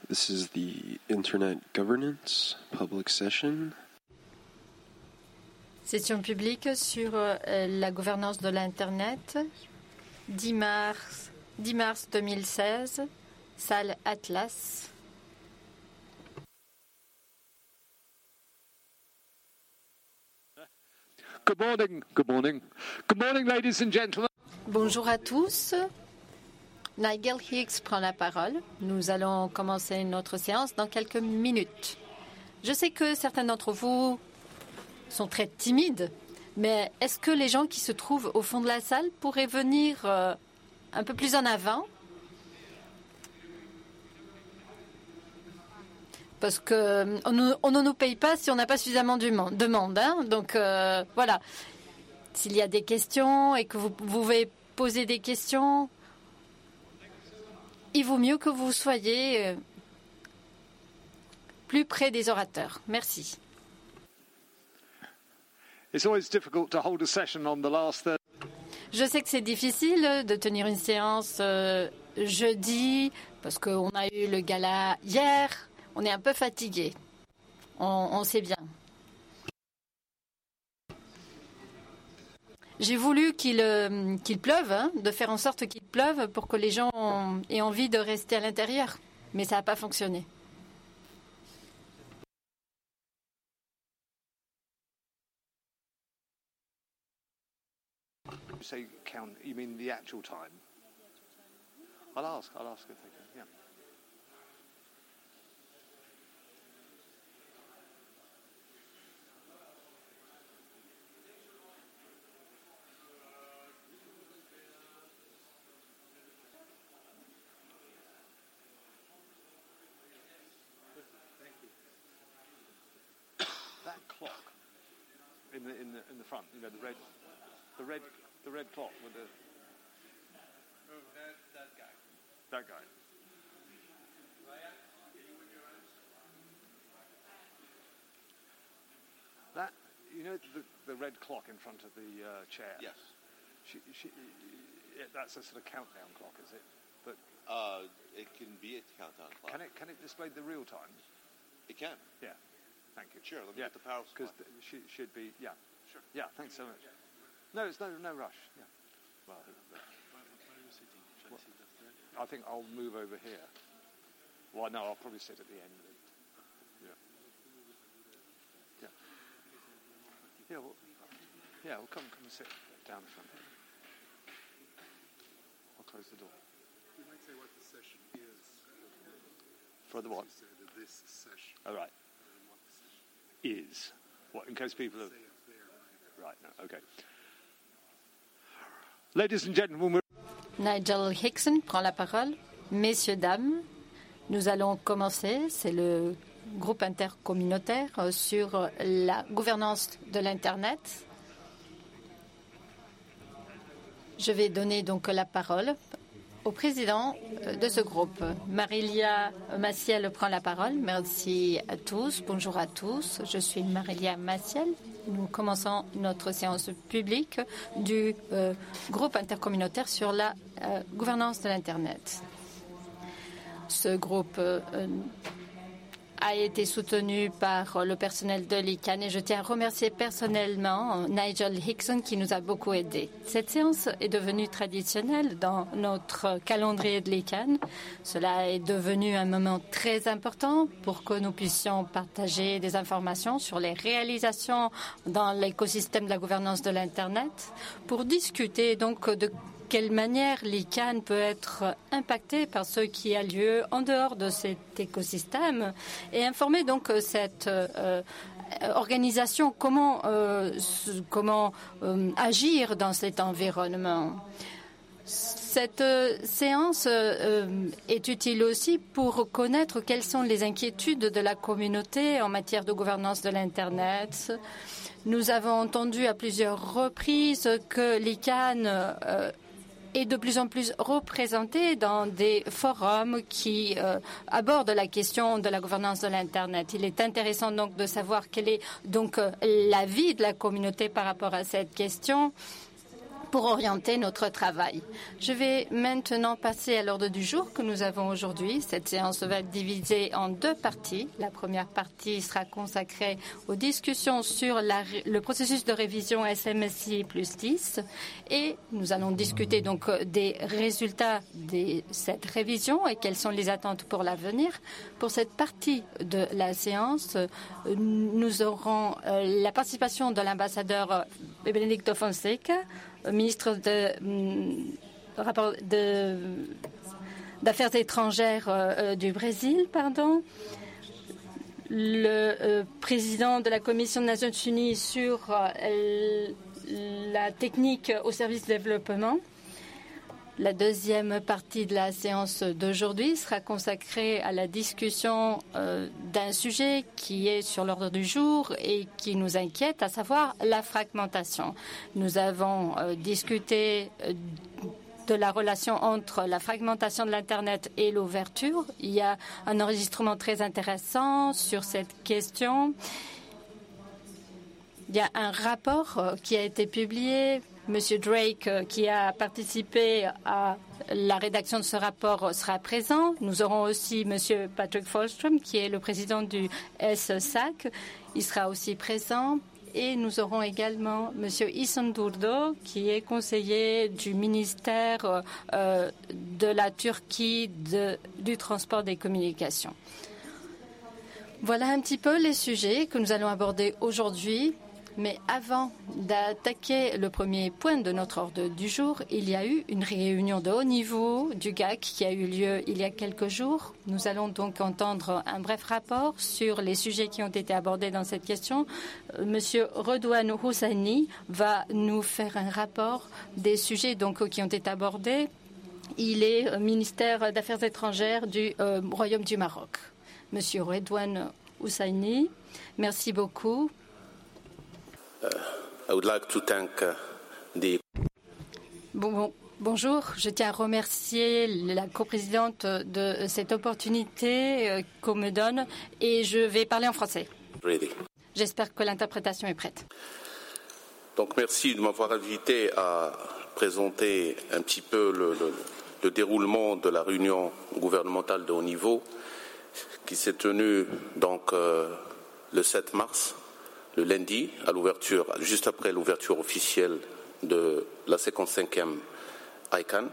This is the Internet Governance Public Session. Session publique sur la gouvernance de l'Internet, 10 mars 2016, salle Atlas. Good morning, good morning. Good morning, ladies and gentlemen. Bonjour à tous. Nigel Hicks prend la parole. Nous allons commencer notre séance dans quelques minutes. Je sais que certains d'entre vous sont très timides, mais est-ce que les gens qui se trouvent au fond de la salle pourraient venir un peu plus en avant? Parce qu'on ne nous paye pas si on n'a pas suffisamment de monde. Hein? Donc voilà, s'il y a des questions et que vous pouvez poser des questions, il vaut mieux que vous soyez plus près des orateurs. Merci. It's always difficult to hold a session on the last Je sais que c'est difficile de tenir une séance jeudi parce qu'on a eu le gala hier. On est un peu fatigué. On sait bien. J'ai voulu qu'il pleuve, hein, de faire en sorte qu'il pleuve pour que les gens aient envie de rester à l'intérieur. Mais ça n'a pas fonctionné. You say count, you mean the actual time? I'll ask if they can, yeah. That clock in the front, you know, the red clock with the. Oh, that guy. That guy. That, you know, the red clock in front of the chair. Yes. That's a sort of countdown clock, is it? But it can be a countdown clock. can it display the real time? It can. Yeah. Thank you. Sure. Let me get the power supply. Because she should be. Yeah. Sure. Yeah. Thanks so much. No, it's no rush. Yeah. Well, Where are you sitting? Shall I sit up there? I think I'll move over here. Well, no, I'll probably sit at the end. Yeah. Yeah. Well, come and sit down the front. I'll close the door. You might say what the session is. For the what? You said that this session. All right. What the session Is what? In case people have. say up there. Right. No. Okay. Ladies and gentlemen, Nigel Hickson prend la parole. Messieurs, dames, nous allons commencer. C'est le groupe intercommunautaire sur la gouvernance de l'Internet. Je vais donner donc la parole au président de ce groupe. Marilia Maciel prend la parole. Merci à tous. Bonjour à tous. Je suis Marilia Maciel. Nous commençons notre séance publique du groupe intercommunautaire sur la gouvernance de l'Internet. Ce groupe a été soutenu par le personnel de l'ICANN et je tiens à remercier personnellement Nigel Hickson qui nous a beaucoup aidés. Cette séance est devenue traditionnelle dans notre calendrier de l'ICANN. Cela est devenu un moment très important pour que nous puissions partager des informations sur les réalisations dans l'écosystème de la gouvernance de l'Internet, pour discuter donc de quelle manière l'ICANN peut être impacté par ce qui a lieu en dehors de cet écosystème et informer donc cette organisation comment agir dans cet environnement. Cette séance est utile aussi pour connaître quelles sont les inquiétudes de la communauté en matière de gouvernance de l'Internet. Nous avons entendu à plusieurs reprises que l'ICANN est de plus en plus représenté dans des forums qui abordent la question de la gouvernance de l'Internet. Il est intéressant donc de savoir quel est donc l'avis de la communauté par rapport à cette question. pour orienter notre travail. Je vais maintenant passer à l'ordre du jour que nous avons aujourd'hui. Cette séance va être divisée en deux parties. La première partie sera consacrée aux discussions sur le processus de révision SMSI plus 10 et nous allons discuter donc des résultats de cette révision et quelles sont les attentes pour l'avenir. Pour cette partie de la séance, nous aurons la participation de l'ambassadeur Benedicto Fonseca, ministre d'Affaires étrangères du Brésil, le président de la Commission des Nations Unies sur la technique au service du développement. La deuxième partie de la séance d'aujourd'hui sera consacrée à la discussion d'un sujet qui est sur l'ordre du jour et qui nous inquiète, à savoir la fragmentation. Nous avons discuté de la relation entre la fragmentation de l'Internet et l'ouverture. Il y a un enregistrement très intéressant sur cette question. Il y a un rapport qui a été publié. Monsieur Drake, qui a participé à la rédaction de ce rapport, sera présent. Nous aurons aussi Monsieur Patrick Folstrom, qui est le président du SSAC. Il sera aussi présent. Et nous aurons également Monsieur Isandurdo, qui est conseiller du ministère de la Turquie du transport des communications. Voilà un petit peu les sujets que nous allons aborder aujourd'hui. Mais avant d'attaquer le premier point de notre ordre du jour, il y a eu une réunion de haut niveau du GAC qui a eu lieu il y a quelques jours. Nous allons donc entendre un bref rapport sur les sujets qui ont été abordés dans cette question. Monsieur Redouane Husseini va nous faire un rapport des sujets qui ont été abordés. Il est ministère d'Affaires étrangères du Royaume du Maroc. Monsieur Redouane Husseini, merci beaucoup. I would like to thank Bonjour, je tiens à remercier la coprésidente de cette opportunité qu'on me donne et je vais parler en français. Ready. J'espère que l'interprétation est prête. Donc merci de m'avoir invité à présenter un petit peu le déroulement de la réunion gouvernementale de haut niveau qui s'est tenue donc le 7 mars. Le lundi, à l'ouverture, juste après l'ouverture officielle de la 55e ICANN.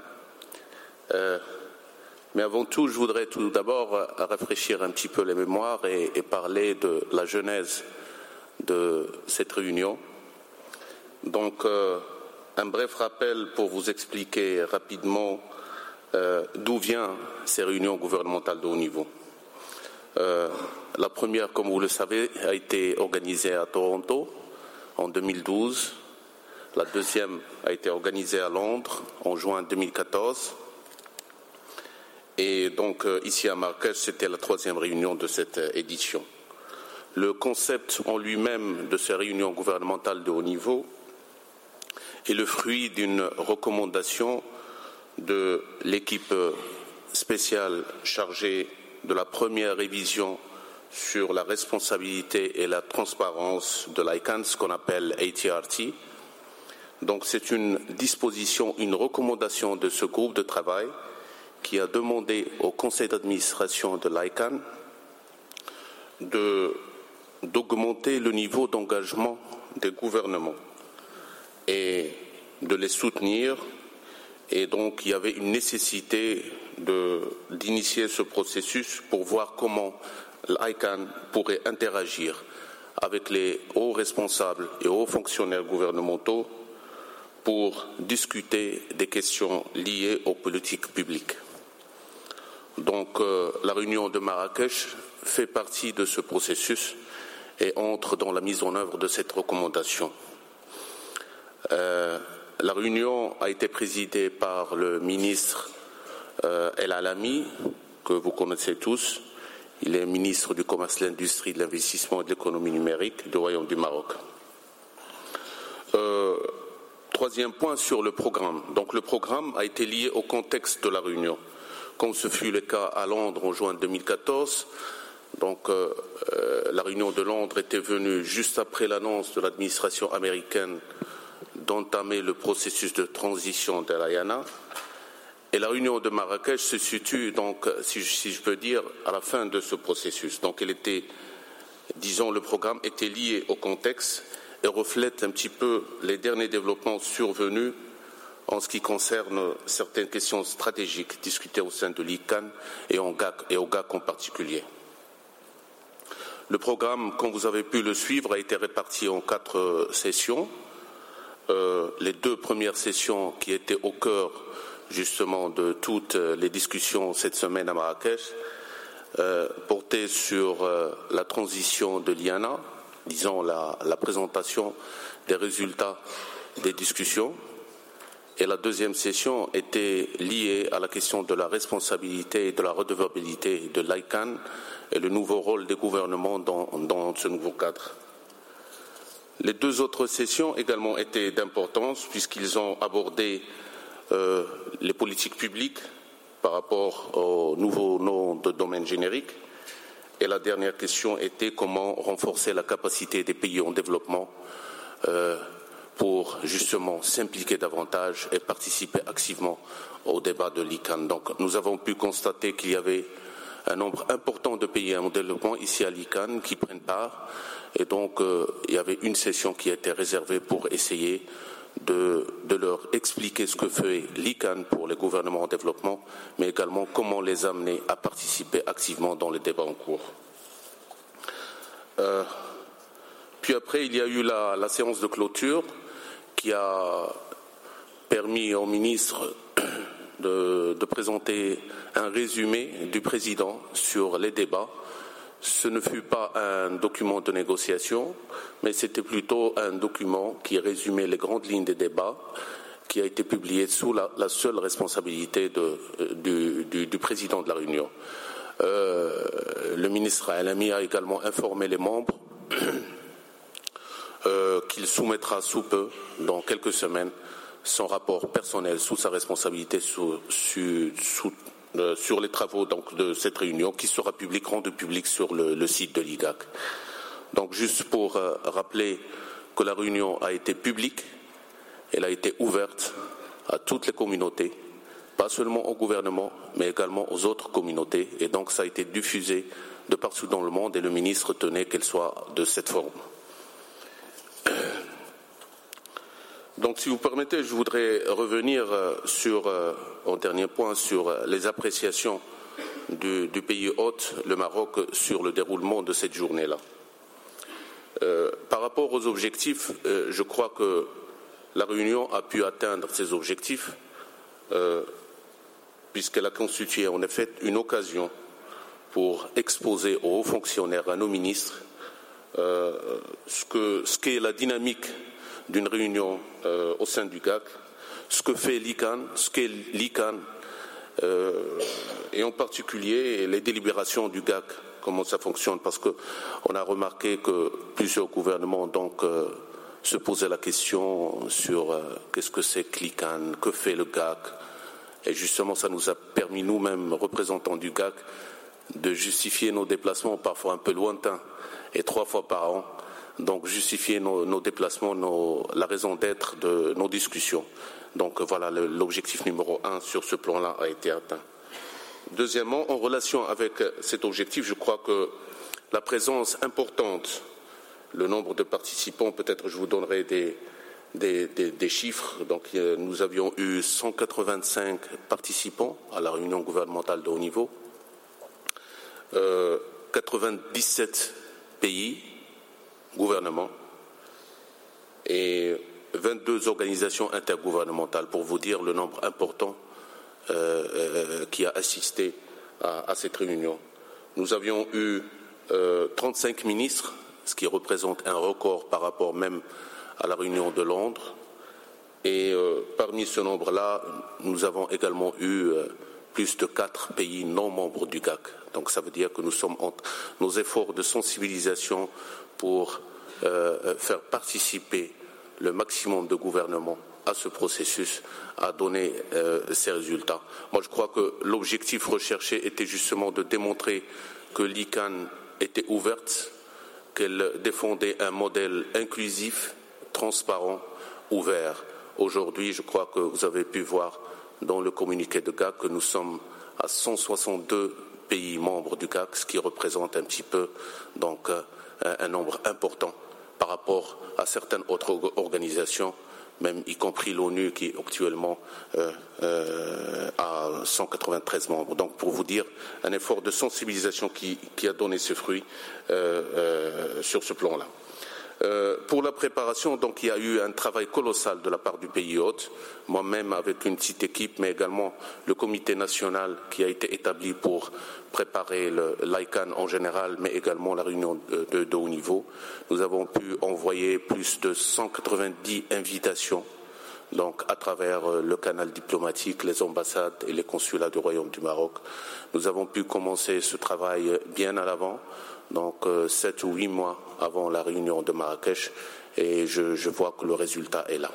Mais avant tout, je voudrais tout d'abord rafraîchir un petit peu les mémoires et parler de la genèse de cette réunion. Donc, un bref rappel pour vous expliquer rapidement d'où viennent ces réunions gouvernementales de haut niveau. La première, comme vous le savez, a été organisée à Toronto en 2012. La deuxième a été organisée à Londres en juin 2014. Et donc ici à Marrakech, c'était la troisième réunion de cette édition. Le concept en lui-même de ces réunions gouvernementales de haut niveau est le fruit d'une recommandation de l'équipe spéciale chargée de la première révision sur la responsabilité et la transparence de l'ICANN, ce qu'on appelle ATRT. Donc c'est une disposition, une recommandation de ce groupe de travail qui a demandé au conseil d'administration de l'ICANN d'augmenter le niveau d'engagement des gouvernements et de les soutenir. Et donc il y avait une nécessité d'initier ce processus pour voir comment l'ICANN pourrait interagir avec les hauts responsables et hauts fonctionnaires gouvernementaux pour discuter des questions liées aux politiques publiques. Donc la réunion de Marrakech fait partie de ce processus et entre dans la mise en œuvre de cette recommandation. La réunion a été présidée par le ministre El Alami, que vous connaissez tous. Il est ministre du Commerce, de l'Industrie, de l'Investissement et de l'Économie numérique du Royaume du Maroc. Troisième point sur le programme. Donc le programme a été lié au contexte de la réunion. Comme ce fut le cas à Londres en juin 2014, donc la réunion de Londres était venue juste après l'annonce de l'administration américaine d'entamer le processus de transition de l'AYANA. Et la réunion de Marrakech se situe donc, si je peux dire, à la fin de ce processus. Donc elle était, disons, le programme était lié au contexte et reflète un petit peu les derniers développements survenus en ce qui concerne certaines questions stratégiques discutées au sein de l'ICAN et au GAC en particulier. Le programme, comme vous avez pu le suivre, a été réparti en 4 sessions. Les 2 premières sessions qui étaient au cœur justement de toutes les discussions cette semaine à Marrakech portaient sur la transition de l'IANA, disons la présentation des résultats des discussions. Et la 2e session était liée à la question de la responsabilité et de la redevabilité de l'ICAN et le nouveau rôle des gouvernements dans ce nouveau cadre. Les 2 autres sessions également étaient d'importance puisqu'ils ont abordé les politiques publiques par rapport au nouveau nom de domaine générique. Et la dernière question était comment renforcer la capacité des pays en développement pour justement s'impliquer davantage et participer activement au débat de l'ICAN. Donc nous avons pu constater qu'il y avait un nombre important de pays en développement ici à l'ICAN qui prennent part. Et donc il y avait une session qui était réservée pour essayer de leur expliquer ce que fait l'ICAN pour les gouvernements en développement, mais également comment les amener à participer activement dans les débats en cours. Puis après, il y a eu la séance de clôture qui a permis au ministre de présenter un résumé du président sur les débats. Ce ne fut pas un document de négociation, mais c'était plutôt un document qui résumait les grandes lignes des débats, qui a été publié sous la seule responsabilité du président de la réunion. Le ministre Alami a également informé les membres qu'il soumettra sous peu, dans quelques semaines, son rapport personnel sous sa responsabilité sur les travaux donc, de cette réunion qui sera rendu public sur le site de l'IGAC. Donc juste pour rappeler que la réunion a été publique, elle a été ouverte à toutes les communautés, pas seulement au gouvernement, mais également aux autres communautés. Et donc ça a été diffusé de partout dans le monde et le ministre tenait qu'elle soit de cette forme. Donc, si vous permettez, je voudrais revenir en dernier point, sur les appréciations du pays hôte, le Maroc, sur le déroulement de cette journée-là. Par rapport aux objectifs, je crois que la réunion a pu atteindre ses objectifs, puisqu'elle a constitué en effet une occasion pour exposer aux hauts fonctionnaires, à nos ministres, ce qu'est la dynamique d'une réunion au sein du GAC, ce que fait l'ICAN, ce qu'est l'ICAN, et en particulier les délibérations du GAC, comment ça fonctionne, parce qu'on a remarqué que plusieurs gouvernements donc se posaient la question sur qu'est-ce que c'est que l'ICAN, que fait le GAC, et justement ça nous a permis nous-mêmes, représentants du GAC, de justifier nos déplacements parfois un peu lointains et 3 fois par an. Donc justifier nos déplacements, la raison d'être de nos discussions. Donc voilà, l'objectif numéro 1 sur ce plan-là a été atteint. Deuxièmement, en relation avec cet objectif, je crois que la présence importante, le nombre de participants, peut-être je vous donnerai des chiffres. Donc nous avions eu 185 participants à la réunion gouvernementale de haut niveau, 97 pays, gouvernements et 22 organisations intergouvernementales, pour vous dire le nombre important qui a assisté à cette réunion. Nous avions eu 35 ministres, ce qui représente un record par rapport même à la réunion de Londres. Et parmi ce nombre-là, nous avons également eu plus de 4 pays non membres du GAC. Donc ça veut dire que nous sommes nos efforts de sensibilisation pour faire participer le maximum de gouvernements à ce processus a donné ces résultats. Moi, je crois que l'objectif recherché était justement de démontrer que l'ICAN était ouverte, qu'elle défendait un modèle inclusif, transparent, ouvert. Aujourd'hui, je crois que vous avez pu voir dans le communiqué de GAC que nous sommes à 162 pays membres du GAC, ce qui représente un petit peu donc un nombre important par rapport à certaines autres organisations, même y compris l'ONU qui est actuellement à 193 membres. Donc pour vous dire, un effort de sensibilisation qui a donné ses fruits sur ce plan-là. Pour la préparation, donc, il y a eu un travail colossal de la part du pays hôte, moi-même avec une petite équipe, mais également le comité national qui a été établi pour préparer l'ICANN en général, mais également la réunion de haut niveau. Nous avons pu envoyer plus de 190 invitations, donc à travers le canal diplomatique, les ambassades et les consulats du Royaume du Maroc. Nous avons pu commencer ce travail bien à l'avant, donc 7 ou 8 mois avant la réunion de Marrakech, et je vois que le résultat est là.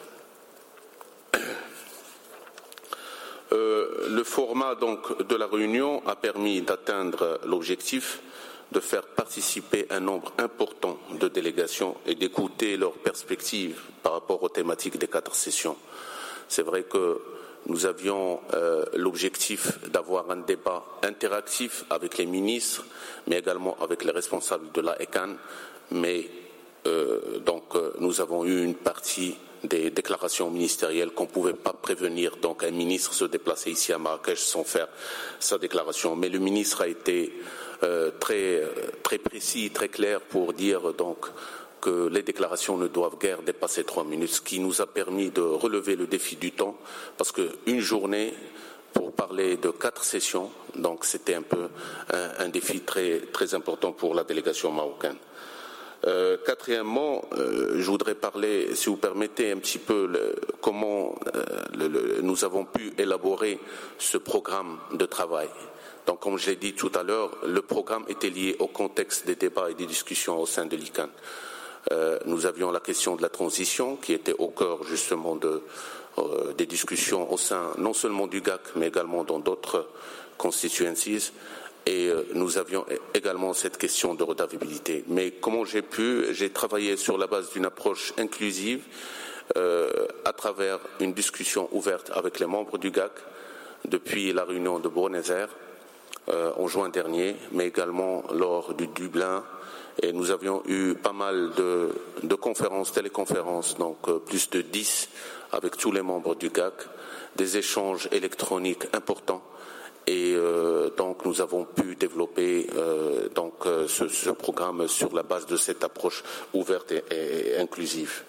Le format donc de la réunion a permis d'atteindre l'objectif de faire participer un nombre important de délégations et d'écouter leurs perspectives par rapport aux thématiques des 4 sessions. C'est vrai que nous avions l'objectif d'avoir un débat interactif avec les ministres, mais également avec les responsables de la ECAN. Mais donc nous avons eu une partie des déclarations ministérielles qu'on ne pouvait pas prévenir. Donc un ministre se déplacer ici à Marrakech sans faire sa déclaration. Mais le ministre a été très précis, très clair pour dire donc que les déclarations ne doivent guère dépasser 3 minutes, ce qui nous a permis de relever le défi du temps, parce qu'une journée pour parler de 4 sessions, donc c'était un peu un défi très important pour la délégation marocaine. Quatrièmement, je voudrais parler, si vous permettez, un petit peu comment nous avons pu élaborer ce programme de travail. Donc, comme je l'ai dit tout à l'heure, le programme était lié au contexte des débats et des discussions au sein de l'ICANN. Nous avions la question de la transition qui était au cœur justement des discussions au sein non seulement du GAC mais également dans d'autres constituencies. Et nous avions également cette question de redevabilité. Mais comment j'ai travaillé sur la base d'une approche inclusive à travers une discussion ouverte avec les membres du GAC depuis la réunion de Buenos Aires en juin dernier, mais également lors du Dublin. Et nous avions eu pas mal de conférences, téléconférences, donc plus de 10 avec tous les membres du GAC, des échanges électroniques importants. Et donc nous avons pu développer ce programme sur la base de cette approche ouverte et inclusive.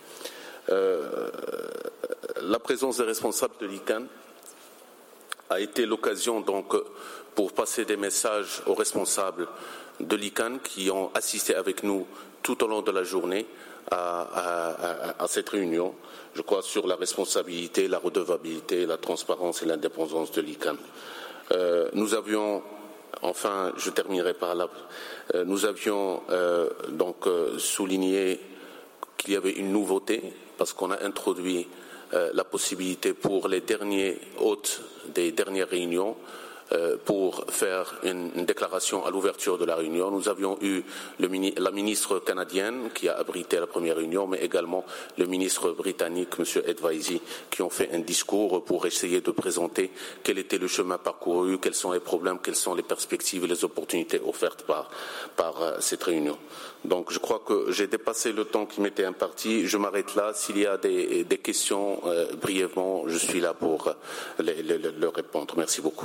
La présence des responsables de l'ICANN a été l'occasion donc pour passer des messages aux responsables de l'ICANN qui ont assisté avec nous tout au long de la journée à cette réunion, je crois, sur la responsabilité, la redevabilité, la transparence et l'indépendance de l'ICANN. Nous avions, enfin, je terminerai par là, nous avions souligné qu'il y avait une nouveauté parce qu'on a introduit la possibilité pour les derniers hôtes des dernières réunions pour faire une déclaration à l'ouverture de la réunion. Nous avions eu la ministre canadienne qui a abrité la première réunion, mais également le ministre britannique, M. Edvaisi, qui ont fait un discours pour essayer de présenter quel était le chemin parcouru, quels sont les problèmes, quelles sont les perspectives et les opportunités offertes par cette réunion. Donc je crois que j'ai dépassé le temps qui m'était imparti. Je m'arrête là. S'il y a des questions, brièvement, je suis là pour leur répondre. Merci beaucoup.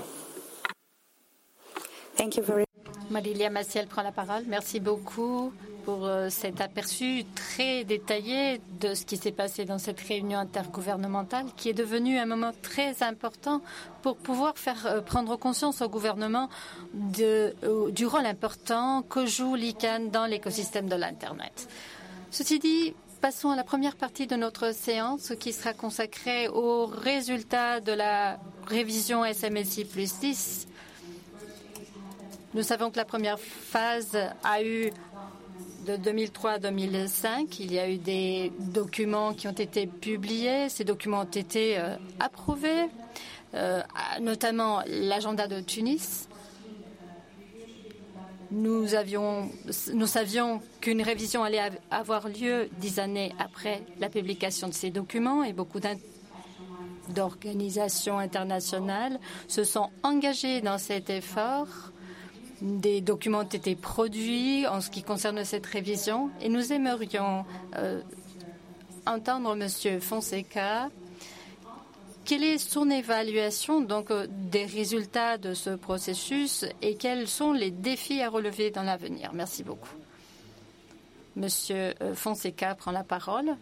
Marilia Maciel prend la parole. Merci beaucoup pour cet aperçu très détaillé de ce qui s'est passé dans cette réunion intergouvernementale qui est devenue un moment très important pour pouvoir faire prendre conscience au gouvernement du rôle important que joue l'ICANN dans l'écosystème de l'Internet. Ceci dit, passons à la première partie de notre séance qui sera consacrée aux résultats de la révision SMSI plus 10. Nous savons que la première phase a eu de 2003 à 2005. Il y a eu des documents qui ont été publiés. Ces documents ont été approuvés, notamment l'agenda de Tunis. Nous savions qu'une révision allait avoir lieu 10 années après la publication de ces documents et beaucoup d'organisations internationales se sont engagées dans cet effort. Des documents ont été produits en ce qui concerne cette révision et nous aimerions entendre M. Fonseca. Quelle est son évaluation donc des résultats de ce processus et quels sont les défis à relever dans l'avenir? Merci beaucoup. Monsieur Fonseca prend la parole.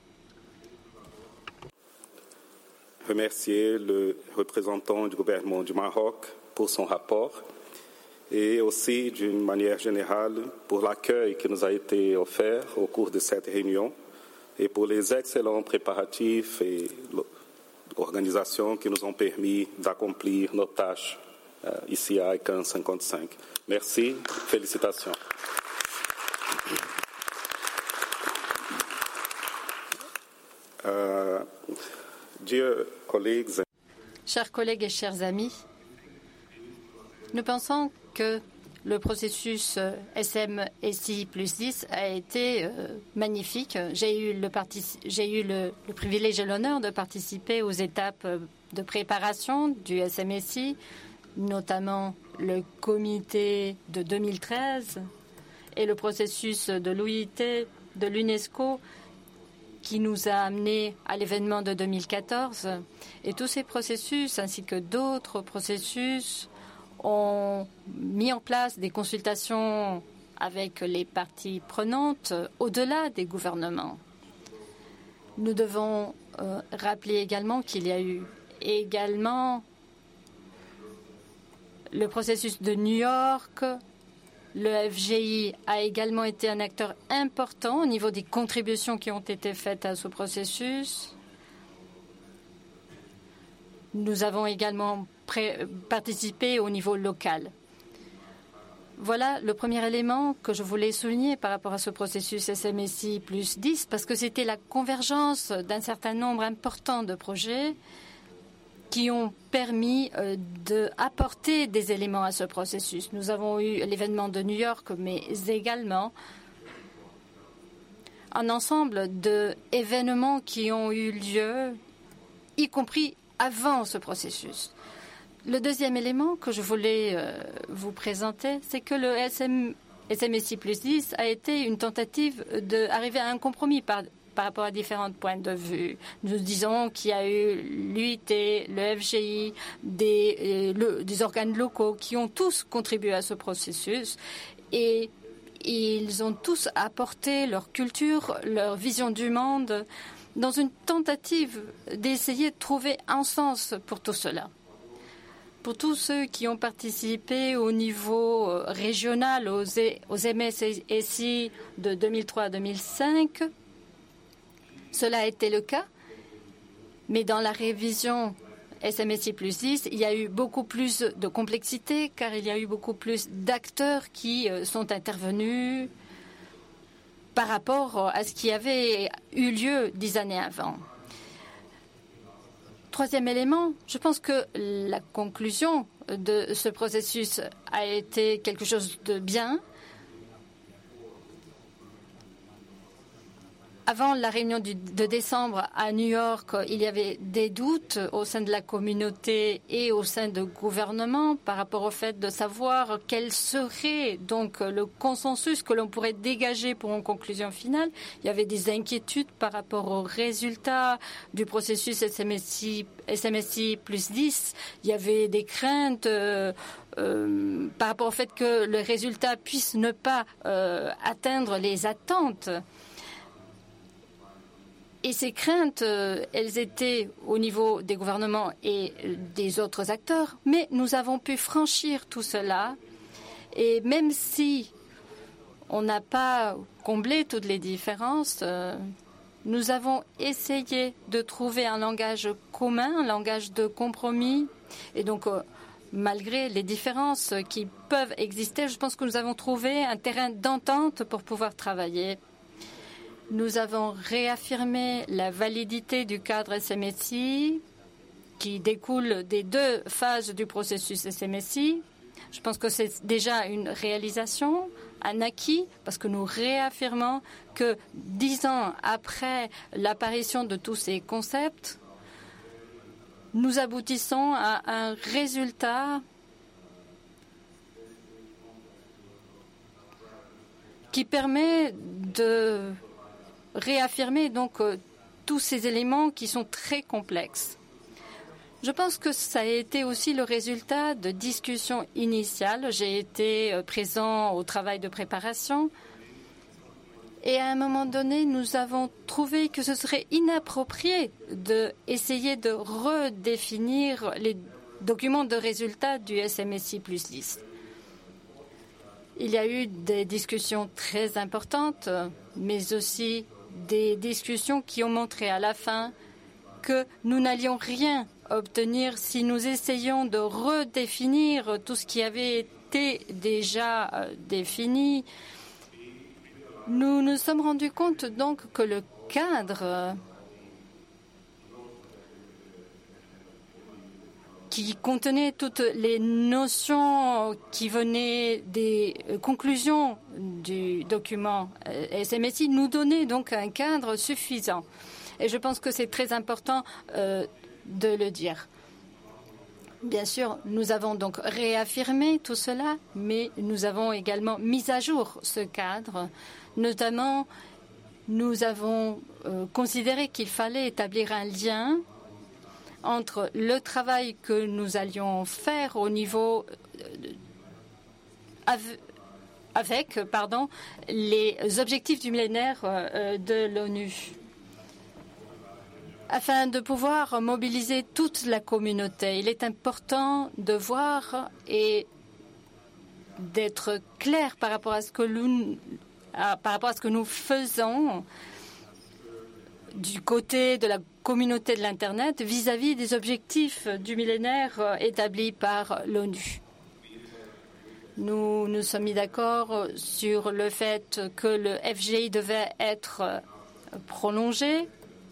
Remercier le représentant du gouvernement du Maroc pour son rapport et aussi d'une manière générale pour l'accueil qui nous a été offert au cours de cette réunion et pour les excellents préparatifs et organisations qui nous ont permis d'accomplir nos tâches ici à ICANN 55. Merci, félicitations. Chers collègues et chers amis, nous pensons que le processus SMSI plus 10 a été magnifique. J'ai eu le privilège et l'honneur de participer aux étapes de préparation du SMSI, notamment le comité de 2013 et le processus de l'OIT, de l'UNESCO, qui nous a amenés à l'événement de 2014. Et tous ces processus, ainsi que d'autres processus, ont mis en place des consultations avec les parties prenantes au-delà des gouvernements. Nous devons rappeler également qu'il y a eu également le processus de New York. Le FGI a également été un acteur important au niveau des contributions qui ont été faites à ce processus. Nous avons également participé au niveau local. Voilà le premier élément que je voulais souligner par rapport à ce processus SMSI plus 10, parce que c'était la convergence d'un certain nombre important de projets qui ont permis d'apporter des éléments à ce processus. Nous avons eu l'événement de New York, mais également un ensemble d'événements qui ont eu lieu, y compris avant ce processus. Le deuxième élément que je voulais vous présenter, c'est que le SMSI plus 10 a été une tentative d'arriver à un compromis par rapport à différents points de vue. Nous disons qu'il y a eu l'UIT, le FGI, des organes locaux qui ont tous contribué à ce processus et ils ont tous apporté leur culture, leur vision du monde dans une tentative d'essayer de trouver un sens pour tout cela. Pour tous ceux qui ont participé au niveau régional aux MSSI de 2003 à 2005, cela a été le cas, mais dans la révision SMSI plus 10, il y a eu beaucoup plus de complexité car il y a eu beaucoup plus d'acteurs qui sont intervenus par rapport à ce qui avait eu lieu 10 années avant. Troisième élément, je pense que la conclusion de ce processus a été quelque chose de bien. Avant la réunion de décembre à New York, il y avait des doutes au sein de la communauté et au sein du gouvernement par rapport au fait de savoir quel serait donc le consensus que l'on pourrait dégager pour une conclusion finale. Il y avait des inquiétudes par rapport aux résultats du processus SMSI plus 10. Il y avait des craintes par rapport au fait que le résultat puisse ne pas atteindre les attentes. Et ces craintes, elles étaient au niveau des gouvernements et des autres acteurs, mais nous avons pu franchir tout cela. Et même si on n'a pas comblé toutes les différences, nous avons essayé de trouver un langage commun, un langage de compromis. Et donc, malgré les différences qui peuvent exister, je pense que nous avons trouvé un terrain d'entente pour pouvoir travailler. Nous avons réaffirmé la validité du cadre SMSI qui découle des deux phases du processus SMSI, Je pense que c'est déjà une réalisation, un acquis, parce que nous réaffirmons que 10 ans après l'apparition de tous ces concepts, nous aboutissons à un résultat qui permet de réaffirmer donc tous ces éléments qui sont très complexes. Je pense que ça a été aussi le résultat de discussions initiales. J'ai été présent au travail de préparation et à un moment donné, nous avons trouvé que ce serait inapproprié d'essayer de redéfinir les documents de résultats du SMSI plus 10. Il y a eu des discussions très importantes, mais aussi des discussions qui ont montré à la fin que nous n'allions rien obtenir si nous essayions de redéfinir tout ce qui avait été déjà défini. Nous nous sommes rendus compte donc que le cadre qui contenait toutes les notions qui venaient des conclusions du document SMSI nous donnait donc un cadre suffisant. Et je pense que c'est très important de le dire. Bien sûr, nous avons donc réaffirmé tout cela, mais nous avons également mis à jour ce cadre. Notamment, nous avons considéré qu'il fallait établir un lien entre le travail que nous allions faire au niveau avec les objectifs du millénaire de l'ONU, afin de pouvoir mobiliser toute la communauté. Il est important de voir et d'être clair par rapport à ce que nous faisons du côté de la communauté de l'Internet vis-à-vis des objectifs du millénaire établis par l'ONU. Nous nous sommes mis d'accord sur le fait que le FGI devait être prolongé.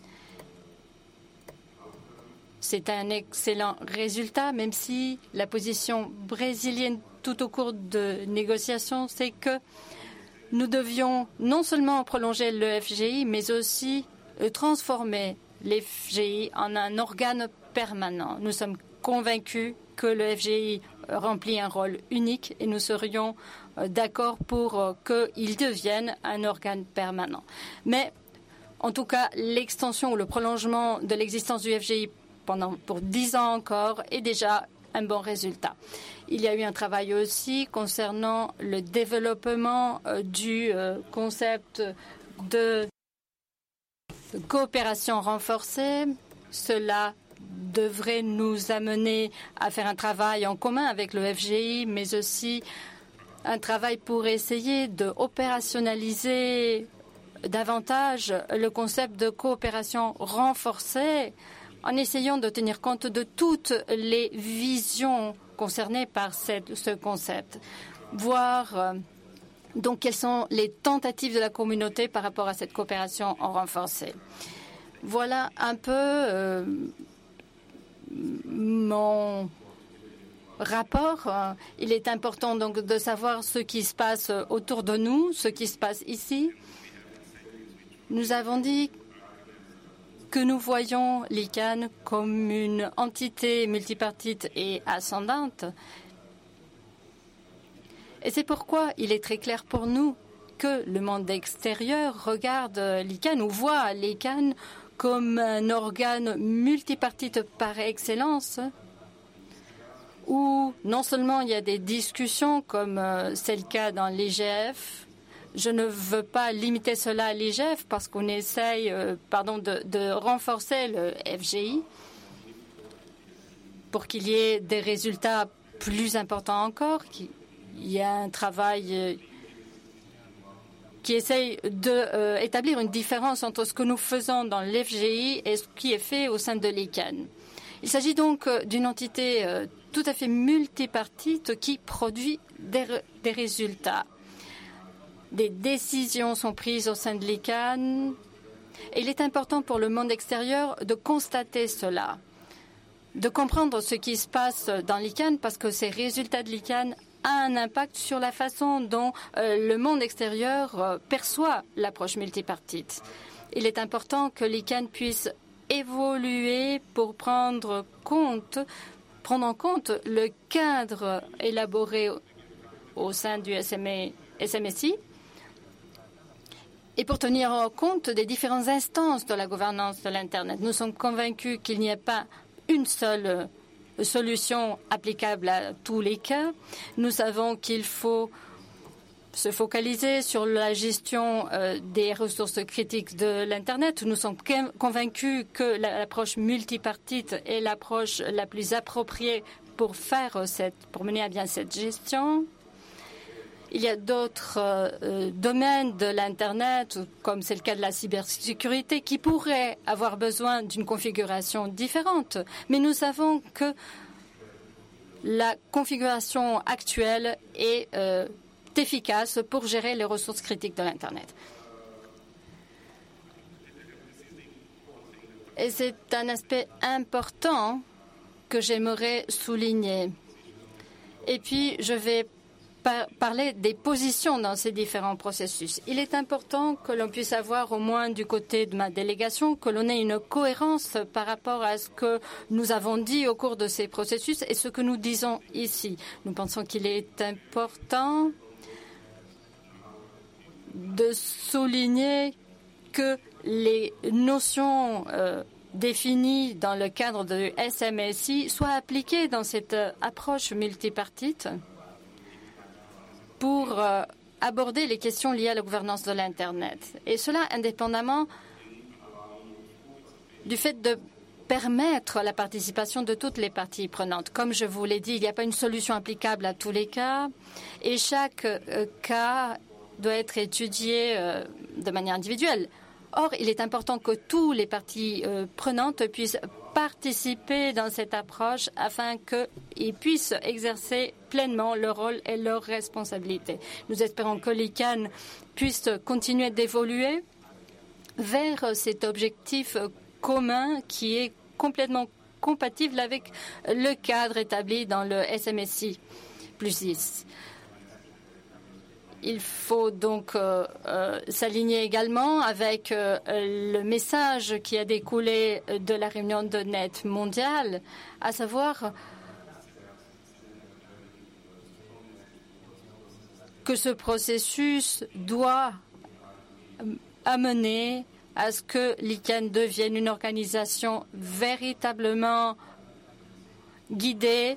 C'est un excellent résultat, même si la position brésilienne tout au cours de négociations, c'est que nous devions non seulement prolonger le FGI, mais aussi transformer l'FGI en un organe permanent. Nous sommes convaincus que le FGI remplit un rôle unique et nous serions d'accord pour qu'il devienne un organe permanent. Mais en tout cas, l'extension ou le prolongement de l'existence du FGI pour 10 ans encore est déjà un bon résultat. Il y a eu un travail aussi concernant le développement du concept de coopération renforcée. Cela devrait nous amener à faire un travail en commun avec le FGI, mais aussi un travail pour essayer de opérationnaliser davantage le concept de coopération renforcée en essayant de tenir compte de toutes les visions concernées par ce concept, voir donc quelles sont les tentatives de la communauté par rapport à cette coopération renforcée. Voilà un peu mon rapport. Il est important donc de savoir ce qui se passe autour de nous, ce qui se passe ici. Nous avons dit que nous voyons l'ICANN comme une entité multipartite et ascendante. Et c'est pourquoi il est très clair pour nous que le monde extérieur regarde l'ICANN ou voit l'ICANN comme un organe multipartite par excellence, où non seulement il y a des discussions comme c'est le cas dans l'IGF. Je ne veux pas limiter cela à l'IGF parce qu'on essaye de renforcer le FGI pour qu'il y ait des résultats plus importants encore. Il y a un travail qui essaye d'établir une différence entre ce que nous faisons dans l'FGI et ce qui est fait au sein de l'ICANN. Il s'agit donc d'une entité tout à fait multipartite qui produit des résultats. Des décisions sont prises au sein de l'ICANN et il est important pour le monde extérieur de constater cela, de comprendre ce qui se passe dans l'ICANN parce que ces résultats de l'ICANN a un impact sur la façon dont le monde extérieur perçoit l'approche multipartite. Il est important que l'ICANN puisse évoluer pour prendre en compte le cadre élaboré au sein du SMSI et pour tenir compte des différentes instances de la gouvernance de l'Internet. Nous sommes convaincus qu'il n'y a pas une seule solution applicable à tous les cas. Nous savons qu'il faut se focaliser sur la gestion des ressources critiques de l'Internet. Nous sommes convaincus que l'approche multipartite est l'approche la plus appropriée pour mener à bien cette gestion. Il y a d'autres domaines de l'Internet, comme c'est le cas de la cybersécurité, qui pourraient avoir besoin d'une configuration différente. Mais nous savons que la configuration actuelle est efficace pour gérer les ressources critiques de l'Internet. Et c'est un aspect important que j'aimerais souligner. Et puis, je vais parler des positions dans ces différents processus. Il est important que l'on puisse avoir, au moins du côté de ma délégation, que l'on ait une cohérence par rapport à ce que nous avons dit au cours de ces processus et ce que nous disons ici. Nous pensons qu'il est important de souligner que les notions définies dans le cadre de SMSI soient appliquées dans cette approche multipartite pour aborder les questions liées à la gouvernance de l'Internet. Et cela indépendamment du fait de permettre la participation de toutes les parties prenantes. Comme je vous l'ai dit, il n'y a pas une solution applicable à tous les cas et chaque cas doit être étudié de manière individuelle. Or, il est important que tous les parties prenantes puissent participer dans cette approche afin qu'ils puissent exercer pleinement leur rôle et leurs responsabilités. Nous espérons que l'ICANN puisse continuer d'évoluer vers cet objectif commun qui est complètement compatible avec le cadre établi dans le SMSI +10. Il faut donc s'aligner également avec le message qui a découlé de la réunion de Net mondiale, à savoir que ce processus doit amener à ce que l'ICANN devienne une organisation véritablement guidée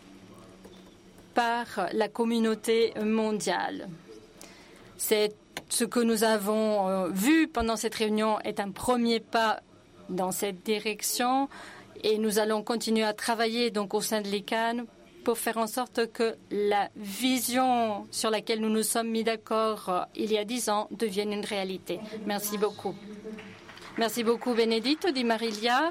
par la communauté mondiale. C'est ce que nous avons vu pendant cette réunion est un premier pas dans cette direction et nous allons continuer à travailler donc au sein de l'ICANN pour faire en sorte que la vision sur laquelle nous nous sommes mis d'accord il y a 10 ans devienne une réalité. Merci beaucoup. Merci beaucoup, Benedetto, dit Marilia.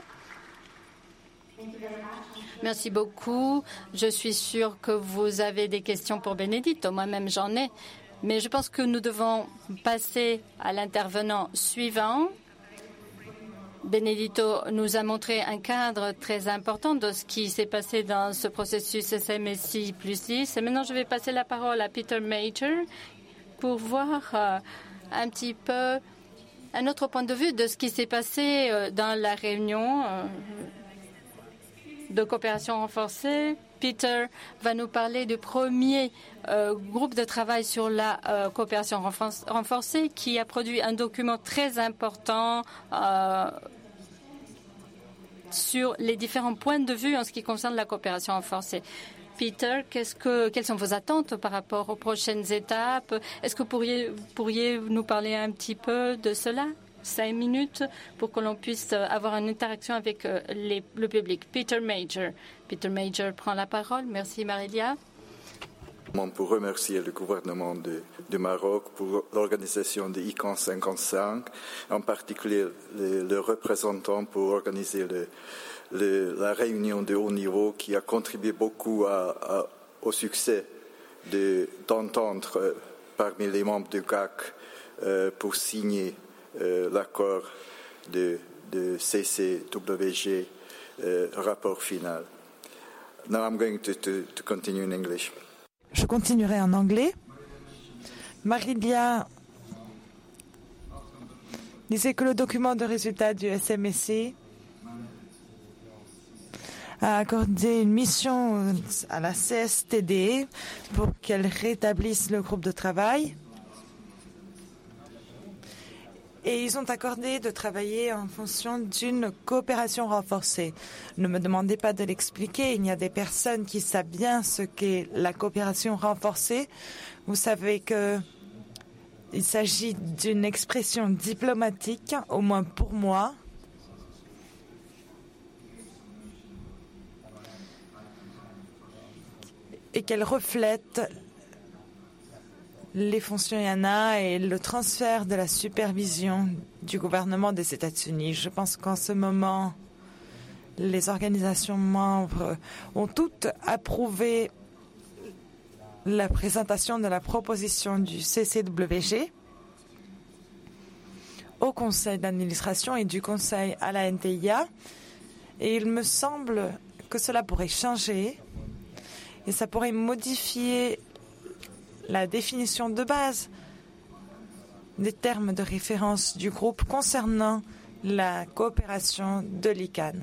Merci beaucoup. Je suis sûre que vous avez des questions pour Benedetto. Moi-même, j'en ai. Mais je pense que nous devons passer à l'intervenant suivant. Benedetto nous a montré un cadre très important de ce qui s'est passé dans ce processus SMSI +10. Et maintenant, je vais passer la parole à Peter Major pour voir un petit peu un autre point de vue de ce qui s'est passé dans la réunion de coopération renforcée. Peter va nous parler du premier groupe de travail sur la coopération renforcée qui a produit un document très important sur les différents points de vue en ce qui concerne la coopération renforcée. Peter, quelles sont vos attentes par rapport aux prochaines étapes? Est-ce que vous pourriez nous parler un petit peu de cela? 5 minutes pour que l'on puisse avoir une interaction avec le public. Peter Major. Peter Major prend la parole. Merci, Marilia. Pour remercier le gouvernement du Maroc pour l'organisation de ICANN 55, en particulier le représentant pour organiser la réunion de haut niveau qui a contribué beaucoup au succès d'entendre parmi les membres du GAC pour signer l'accord de CCWG rapport final. Now I'm going to continue in English. Je continuerai en anglais. Marilia disait que le document de résultat du SMSI a accordé une mission à la CSTD pour qu'elle rétablisse le groupe de travail. Et ils ont accordé de travailler en fonction d'une coopération renforcée. Ne me demandez pas de l'expliquer. Il y a des personnes qui savent bien ce qu'est la coopération renforcée. Vous savez qu'il s'agit d'une expression diplomatique, au moins pour moi. Et qu'elle reflète les fonctions YANA et le transfert de la supervision du gouvernement des États-Unis. Je pense qu'en ce moment, les organisations membres ont toutes approuvé la présentation de la proposition du CCWG au conseil d'administration et du conseil à la NTIA. Et il me semble que cela pourrait changer et ça pourrait modifier la définition de base des termes de référence du groupe concernant la coopération de l'ICANN.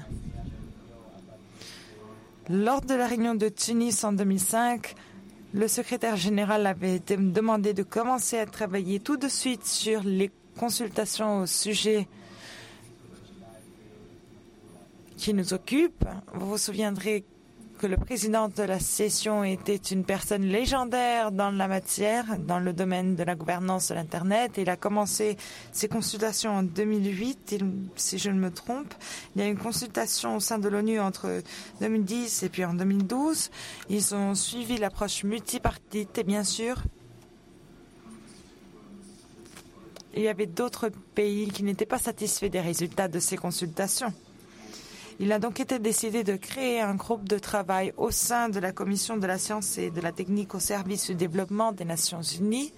Lors de la réunion de Tunis en 2005, le secrétaire général avait été demandé de commencer à travailler tout de suite sur les consultations au sujet qui nous occupent. Vous vous souviendrez que le président de la session était une personne légendaire dans la matière, dans le domaine de la gouvernance de l'Internet. Il a commencé ses consultations en 2008, si je ne me trompe. Il y a eu une consultation au sein de l'ONU entre 2010 et puis en 2012. Ils ont suivi l'approche multipartite et bien sûr, il y avait d'autres pays qui n'étaient pas satisfaits des résultats de ces consultations. Il a donc été décidé de créer un groupe de travail au sein de la Commission de la science et de la technique au service du développement des Nations unies.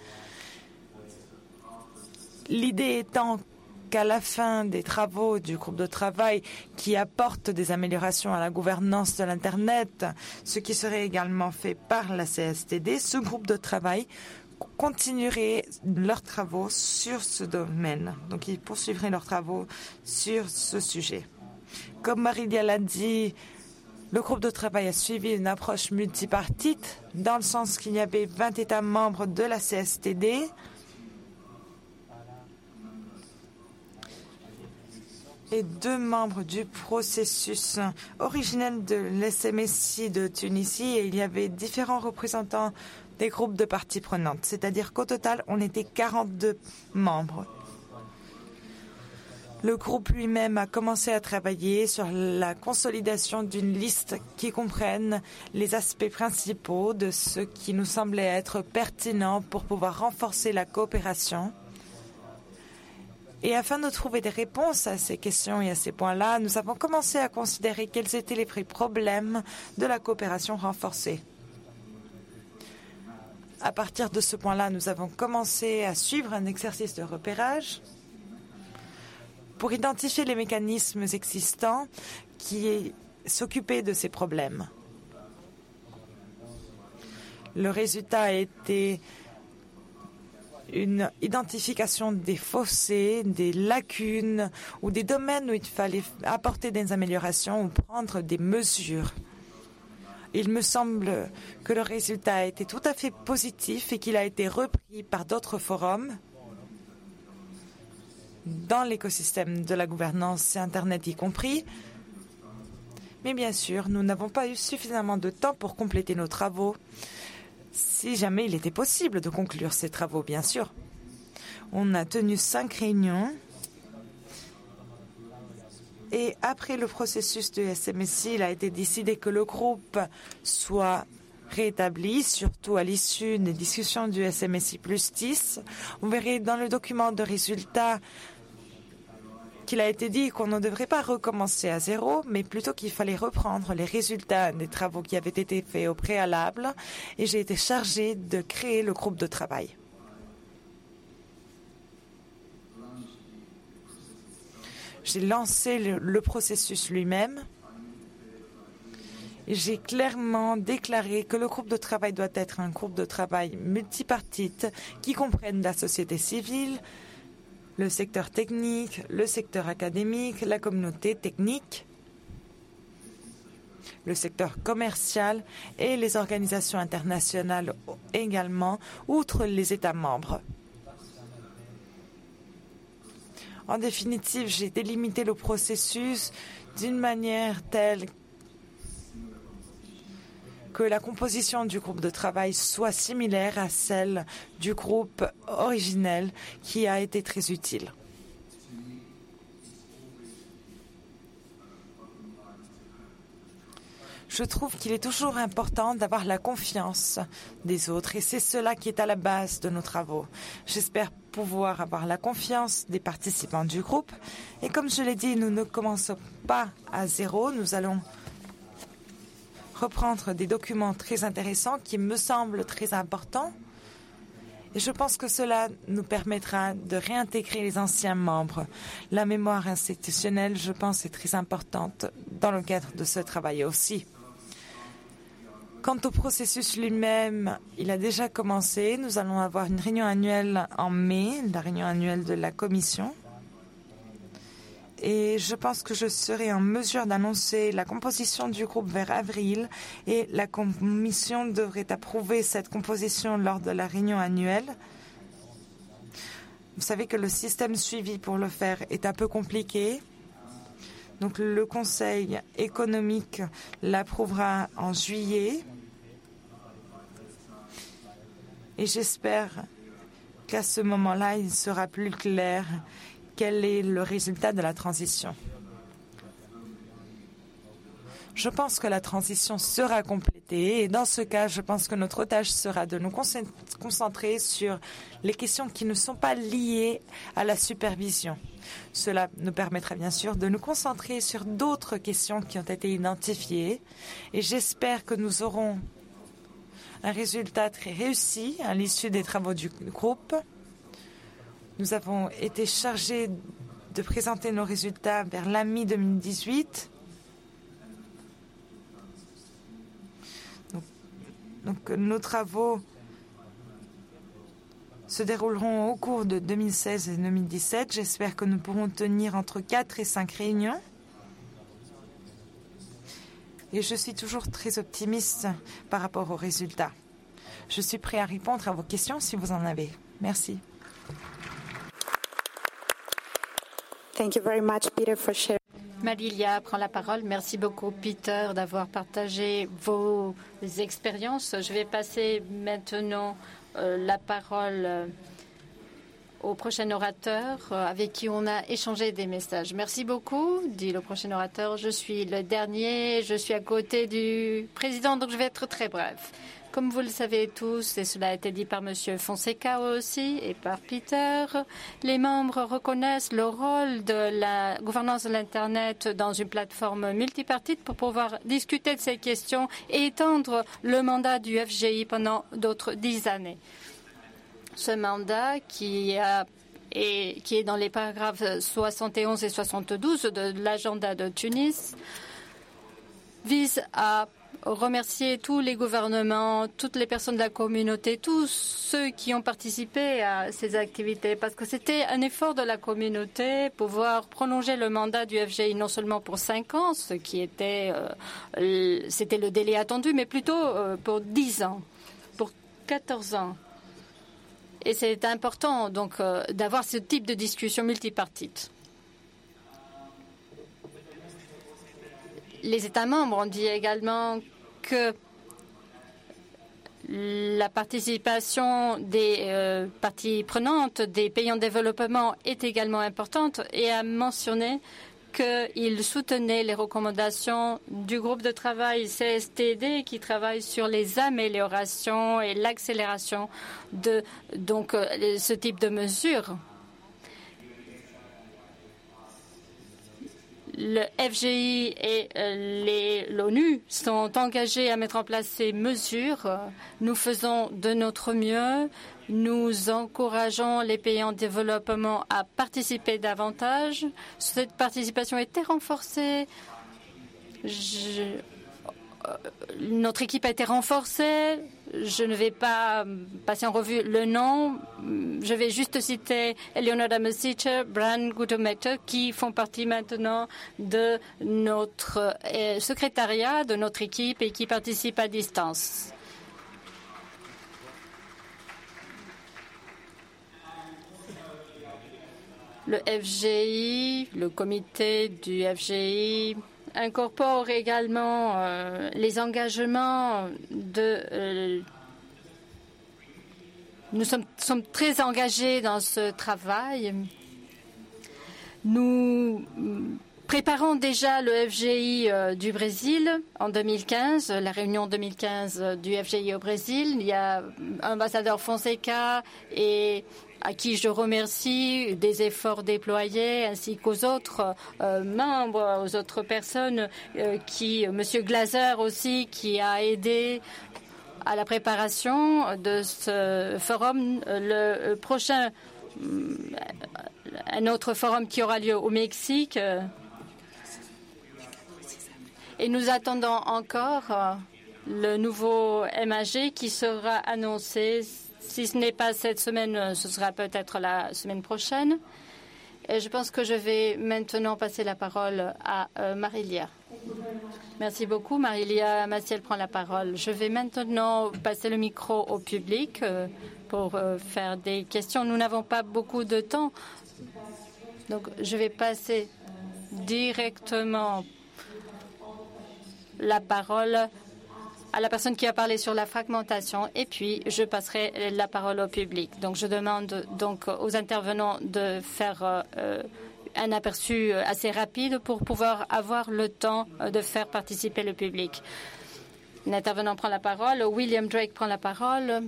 L'idée étant qu'à la fin des travaux du groupe de travail qui apporte des améliorations à la gouvernance de l'Internet, ce qui serait également fait par la CSTD, ce groupe de travail continuerait leurs travaux sur ce domaine. Donc, ils poursuivraient leurs travaux sur ce sujet. Comme Marilia l'a dit, le groupe de travail a suivi une approche multipartite, dans le sens qu'il y avait 20 États membres de la CSTD et 2 membres du processus originel de l'SMSI de Tunisie, et il y avait différents représentants des groupes de parties prenantes. C'est-à-dire qu'au total, on était 42 membres. Le groupe lui-même a commencé à travailler sur la consolidation d'une liste qui comprenne les aspects principaux de ce qui nous semblait être pertinent pour pouvoir renforcer la coopération. Et afin de trouver des réponses à ces questions et à ces points-là, nous avons commencé à considérer quels étaient les problèmes de la coopération renforcée. À partir de ce point-là, nous avons commencé à suivre un exercice de repérage pour identifier les mécanismes existants qui s'occupaient de ces problèmes. Le résultat a été une identification des fossés, des lacunes ou des domaines où il fallait apporter des améliorations ou prendre des mesures. Il me semble que le résultat a été tout à fait positif et qu'il a été repris par d'autres forums dans l'écosystème de la gouvernance Internet y compris. Mais bien sûr, nous n'avons pas eu suffisamment de temps pour compléter nos travaux. Si jamais il était possible de conclure ces travaux, bien sûr. On a tenu 5 réunions. Et après le processus de SMSI, il a été décidé que le groupe soit rétabli, surtout à l'issue des discussions du SMSI plus 10. Vous verrez dans le document de résultats qu'il a été dit qu'on ne devrait pas recommencer à zéro, mais plutôt qu'il fallait reprendre les résultats des travaux qui avaient été faits au préalable. Et j'ai été chargée de créer le groupe de travail. J'ai lancé le processus lui-même J'ai clairement déclaré que le groupe de travail doit être un groupe de travail multipartite qui comprenne la société civile, le secteur technique, le secteur académique, la communauté technique, le secteur commercial et les organisations internationales également, outre les États membres. En définitive, j'ai délimité le processus d'une manière telle que la composition du groupe de travail soit similaire à celle du groupe originel qui a été très utile. Je trouve qu'il est toujours important d'avoir la confiance des autres et c'est cela qui est à la base de nos travaux. J'espère pouvoir avoir la confiance des participants du groupe et comme je l'ai dit, nous ne commençons pas à zéro, nous allons reprendre des documents très intéressants qui me semblent très importants et je pense que cela nous permettra de réintégrer les anciens membres. La mémoire institutionnelle, je pense, est très importante dans le cadre de ce travail aussi. Quant au processus lui-même, il a déjà commencé. Nous allons avoir une réunion annuelle en mai, la réunion annuelle de la Commission. Et je pense que je serai en mesure d'annoncer la composition du groupe vers avril et la Commission devrait approuver cette composition lors de la réunion annuelle. Vous savez que le système suivi pour le faire est un peu compliqué. Donc le Conseil économique l'approuvera en juillet. Et j'espère qu'à ce moment-là, il sera plus clair quel est le résultat de la transition. Je pense que la transition sera complétée et dans ce cas, je pense que notre tâche sera de nous concentrer sur les questions qui ne sont pas liées à la supervision. Cela nous permettra bien sûr de nous concentrer sur d'autres questions qui ont été identifiées et j'espère que nous aurons un résultat très réussi à l'issue des travaux du groupe. Nous avons été chargés de présenter nos résultats vers la mi-2018. Donc nos travaux se dérouleront au cours de 2016 et 2017. J'espère que nous pourrons tenir entre 4 et 5 réunions. Et je suis toujours très optimiste par rapport aux résultats. Je suis prêt à répondre à vos questions si vous en avez. Merci. Thank you very much, Peter, for sharing. Marilia prend la parole. Merci beaucoup, Peter, d'avoir partagé vos expériences. Je vais passer maintenant la parole au prochain orateur avec qui on a échangé des messages. Merci beaucoup, dit le prochain orateur. Je suis le dernier, je suis à côté du président, donc je vais être très bref. Comme vous le savez tous, et cela a été dit par M. Fonseca aussi et par Peter, les membres reconnaissent le rôle de la gouvernance de l'Internet dans une plateforme multipartite pour pouvoir discuter de ces questions et étendre le mandat du FGI pendant d'autres 10 années. Ce mandat qui est dans les paragraphes 71 et 72 de l'agenda de Tunis vise à remercier tous les gouvernements, toutes les personnes de la communauté, tous ceux qui ont participé à ces activités, parce que c'était un effort de la communauté pouvoir prolonger le mandat du FGI non seulement pour 5 ans, ce qui était c'était le délai attendu, mais plutôt pour 10 ans, pour 14 ans. Et c'est important donc d'avoir ce type de discussion multipartite. Les États membres ont dit également que la participation des parties prenantes des pays en développement est également importante et a mentionné qu'ils soutenaient les recommandations du groupe de travail CSTD qui travaille sur les améliorations et l'accélération de ce type de mesures. Le FGI et l'ONU sont engagés à mettre en place ces mesures. Nous faisons de notre mieux. Nous encourageons les pays en développement à participer davantage. Cette participation a été renforcée notre équipe a été renforcée. Je ne vais pas passer en revue le nom. Je vais juste citer Eleonora Mesice, Bran Gutometer, qui font partie maintenant de notre secrétariat, de notre équipe et qui participent à distance. Le FGI, le comité du FGI, incorpore également les engagements de... nous sommes très engagés dans ce travail. Nous préparons déjà le FGI du Brésil en 2015, la réunion 2015 du FGI au Brésil. Il y a l'ambassadeur Fonseca et à qui je remercie des efforts déployés, ainsi qu'aux autres membres, aux autres personnes, Monsieur Glaser aussi, qui a aidé à la préparation de ce forum. Le prochain, un autre forum qui aura lieu au Mexique. Et nous attendons encore le nouveau MAG qui sera annoncé. Si ce n'est pas cette semaine, ce sera peut-être la semaine prochaine. Et je pense que je vais maintenant passer la parole à Marilia. Merci beaucoup. Marilia Maciel prend la parole. Je vais maintenant passer le micro au public pour faire des questions. Nous n'avons pas beaucoup de temps. Donc, je vais passer directement la parole à la personne qui a parlé sur la fragmentation et puis je passerai la parole au public. Donc je demande donc aux intervenants de faire un aperçu assez rapide pour pouvoir avoir le temps de faire participer le public. L'intervenant prend la parole. William Drake prend la parole.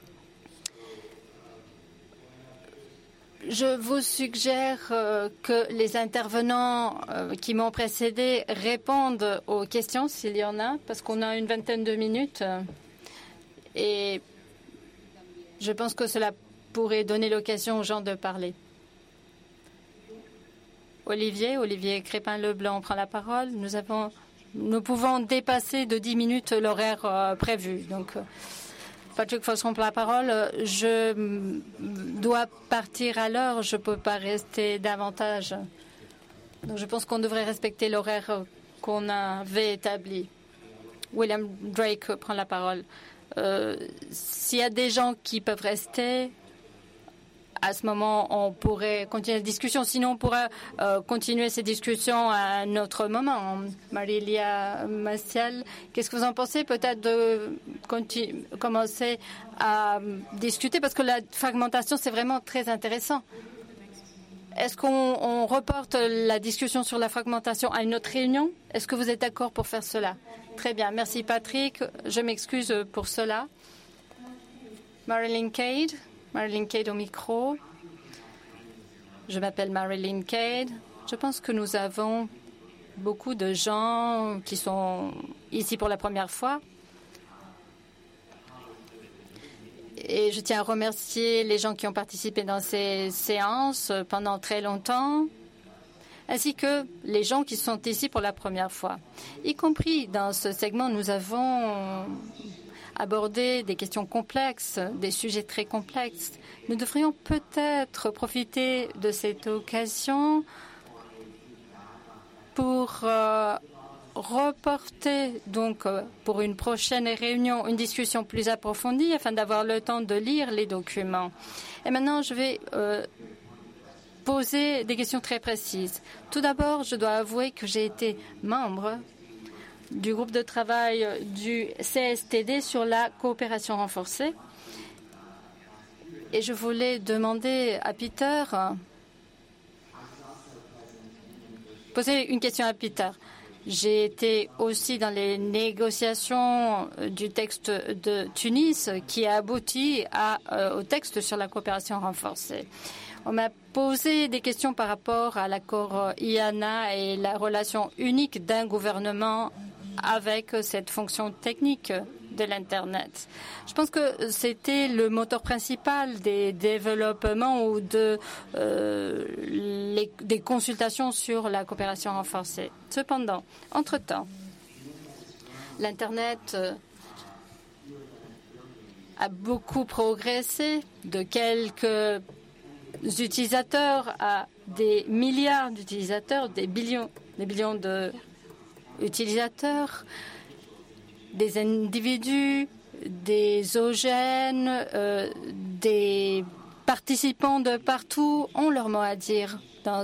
Je vous suggère que les intervenants qui m'ont précédé répondent aux questions s'il y en a, parce qu'on a une vingtaine de minutes. Et je pense que cela pourrait donner l'occasion aux gens de parler. Olivier Crépin-Leblanc prend la parole. Nous pouvons dépasser de 10 minutes l'horaire prévu. Donc, Patrick Fosson prend la parole. Je dois partir à l'heure. Je ne peux pas rester davantage. Donc, je pense qu'on devrait respecter l'horaire qu'on avait établi. William Drake prend la parole. S'il y a des gens qui peuvent rester, à ce moment, on pourrait continuer la discussion. Sinon, on pourra continuer ces discussions à un autre moment. Marilia Maciel, qu'est-ce que vous en pensez? Peut-être de commencer à discuter, parce que la fragmentation, c'est vraiment très intéressant. Est-ce qu'on reporte la discussion sur la fragmentation à une autre réunion? Est-ce que vous êtes d'accord pour faire cela? Très bien. Merci, Patrick. Je m'excuse pour cela. Marilyn Cade au micro. Je m'appelle Marilyn Cade. Je pense que nous avons beaucoup de gens qui sont ici pour la première fois. Et je tiens à remercier les gens qui ont participé dans ces séances pendant très longtemps, ainsi que les gens qui sont ici pour la première fois. Y compris dans ce segment, nous avons abordé des questions complexes, des sujets très complexes. Nous devrions peut-être profiter de cette occasion pour reporter donc pour une prochaine réunion une discussion plus approfondie afin d'avoir le temps de lire les documents. Et maintenant, je vais poser des questions très précises. Tout d'abord, je dois avouer que j'ai été membre du groupe de travail du CSTD sur la coopération renforcée. Et je voulais demander à Peter, poser une question à Peter. J'ai été aussi dans les négociations du texte de Tunis qui a abouti au texte sur la coopération renforcée. On m'a posé des questions par rapport à l'accord IANA et la relation unique d'un gouvernement avec cette fonction technique de l'Internet. Je pense que c'était le moteur principal des développements ou des consultations sur la coopération renforcée. Cependant, entre-temps, L'Internet a beaucoup progressé, de quelques utilisateurs à des milliards d'utilisateurs, des billions d'utilisateurs, des individus, des OGN, des participants de partout ont leur mot à dire dans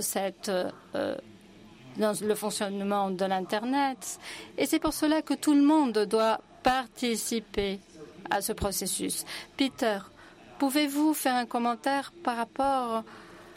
le fonctionnement de l'Internet. Et c'est pour cela que tout le monde doit participer à ce processus. Peter, pouvez-vous faire un commentaire par rapport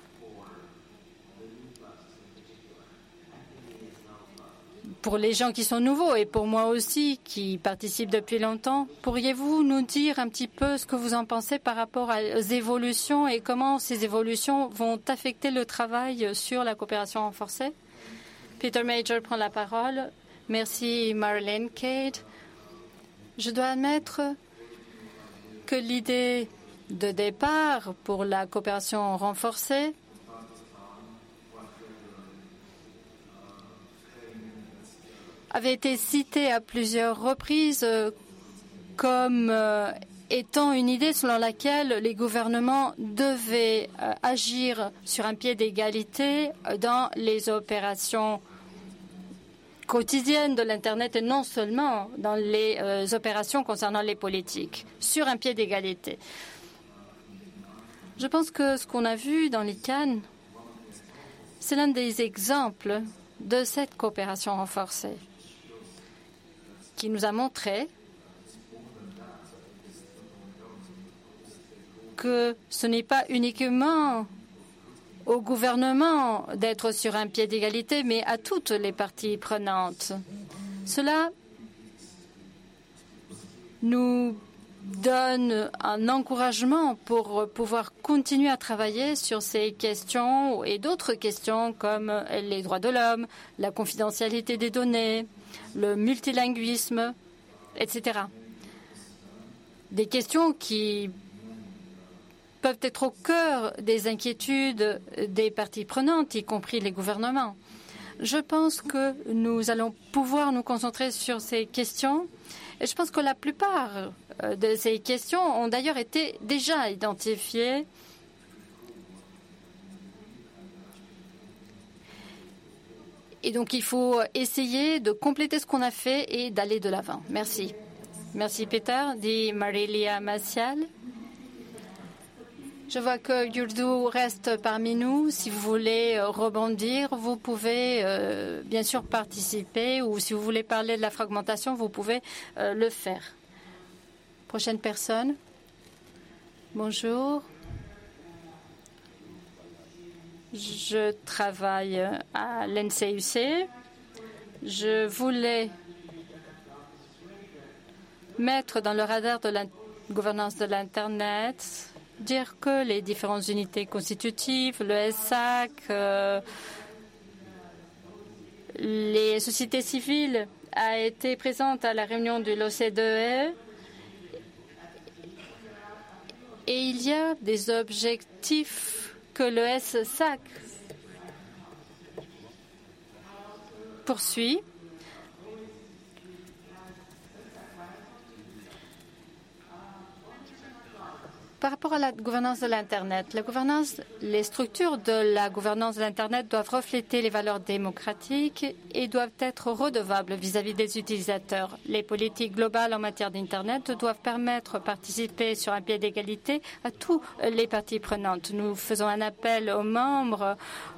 pour les gens qui sont nouveaux et pour moi aussi qui participent depuis longtemps? Pourriez-vous nous dire un petit peu ce que vous en pensez par rapport aux évolutions et comment ces évolutions vont affecter le travail sur la coopération renforcée? Peter Major prend la parole. Merci, Marilyn Cade. Je dois admettre que l'idée de départ pour la coopération renforcée avait été citée à plusieurs reprises comme étant une idée selon laquelle les gouvernements devaient agir sur un pied d'égalité dans les opérations quotidiennes de l'Internet et non seulement dans les opérations concernant les politiques, sur un pied d'égalité. Je pense que ce qu'on a vu dans l'ICANN, c'est l'un des exemples de cette coopération renforcée qui nous a montré que ce n'est pas uniquement au gouvernement d'être sur un pied d'égalité, mais à toutes les parties prenantes. Cela nous donne un encouragement pour pouvoir continuer à travailler sur ces questions et d'autres questions comme les droits de l'homme, la confidentialité des données, le multilinguisme, etc. Des questions qui peuvent être au cœur des inquiétudes des parties prenantes, y compris les gouvernements. Je pense que nous allons pouvoir nous concentrer sur ces questions. Et je pense que la plupart de ces questions ont d'ailleurs été déjà identifiées. Et donc, il faut essayer de compléter ce qu'on a fait et d'aller de l'avant. Merci. Merci, Peter, dit Marilia Maciel. Je vois que Yurdu reste parmi nous. Si vous voulez rebondir, vous pouvez bien sûr participer ou si vous voulez parler de la fragmentation, vous pouvez le faire. Prochaine personne. Bonjour. Je travaille à l'NCUC. Je voulais mettre dans le radar de la gouvernance de l'Internet, dire que les différentes unités constitutives, le SAC, les sociétés civiles a été présente à la réunion de l'OCDE et il y a des objectifs que le SAC poursuit. Par rapport à la gouvernance de l'Internet, les structures de la gouvernance de l'Internet doivent refléter les valeurs démocratiques et doivent être redevables vis-à-vis des utilisateurs. Les politiques globales en matière d'Internet doivent permettre de participer sur un pied d'égalité à tous les parties prenantes. Nous faisons un appel aux membres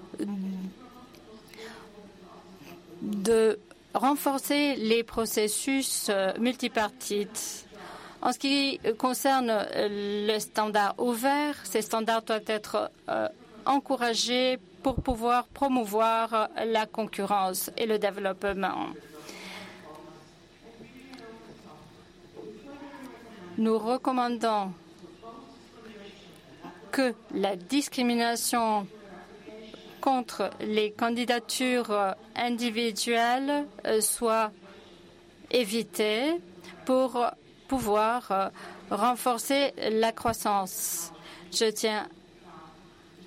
de renforcer les processus multipartites. En ce qui concerne le standard ouvert, ces standards doivent être encouragés pour pouvoir promouvoir la concurrence et le développement. Nous recommandons que la discrimination contre les candidatures individuelles soit évitée pour pouvoir renforcer la croissance. Je tiens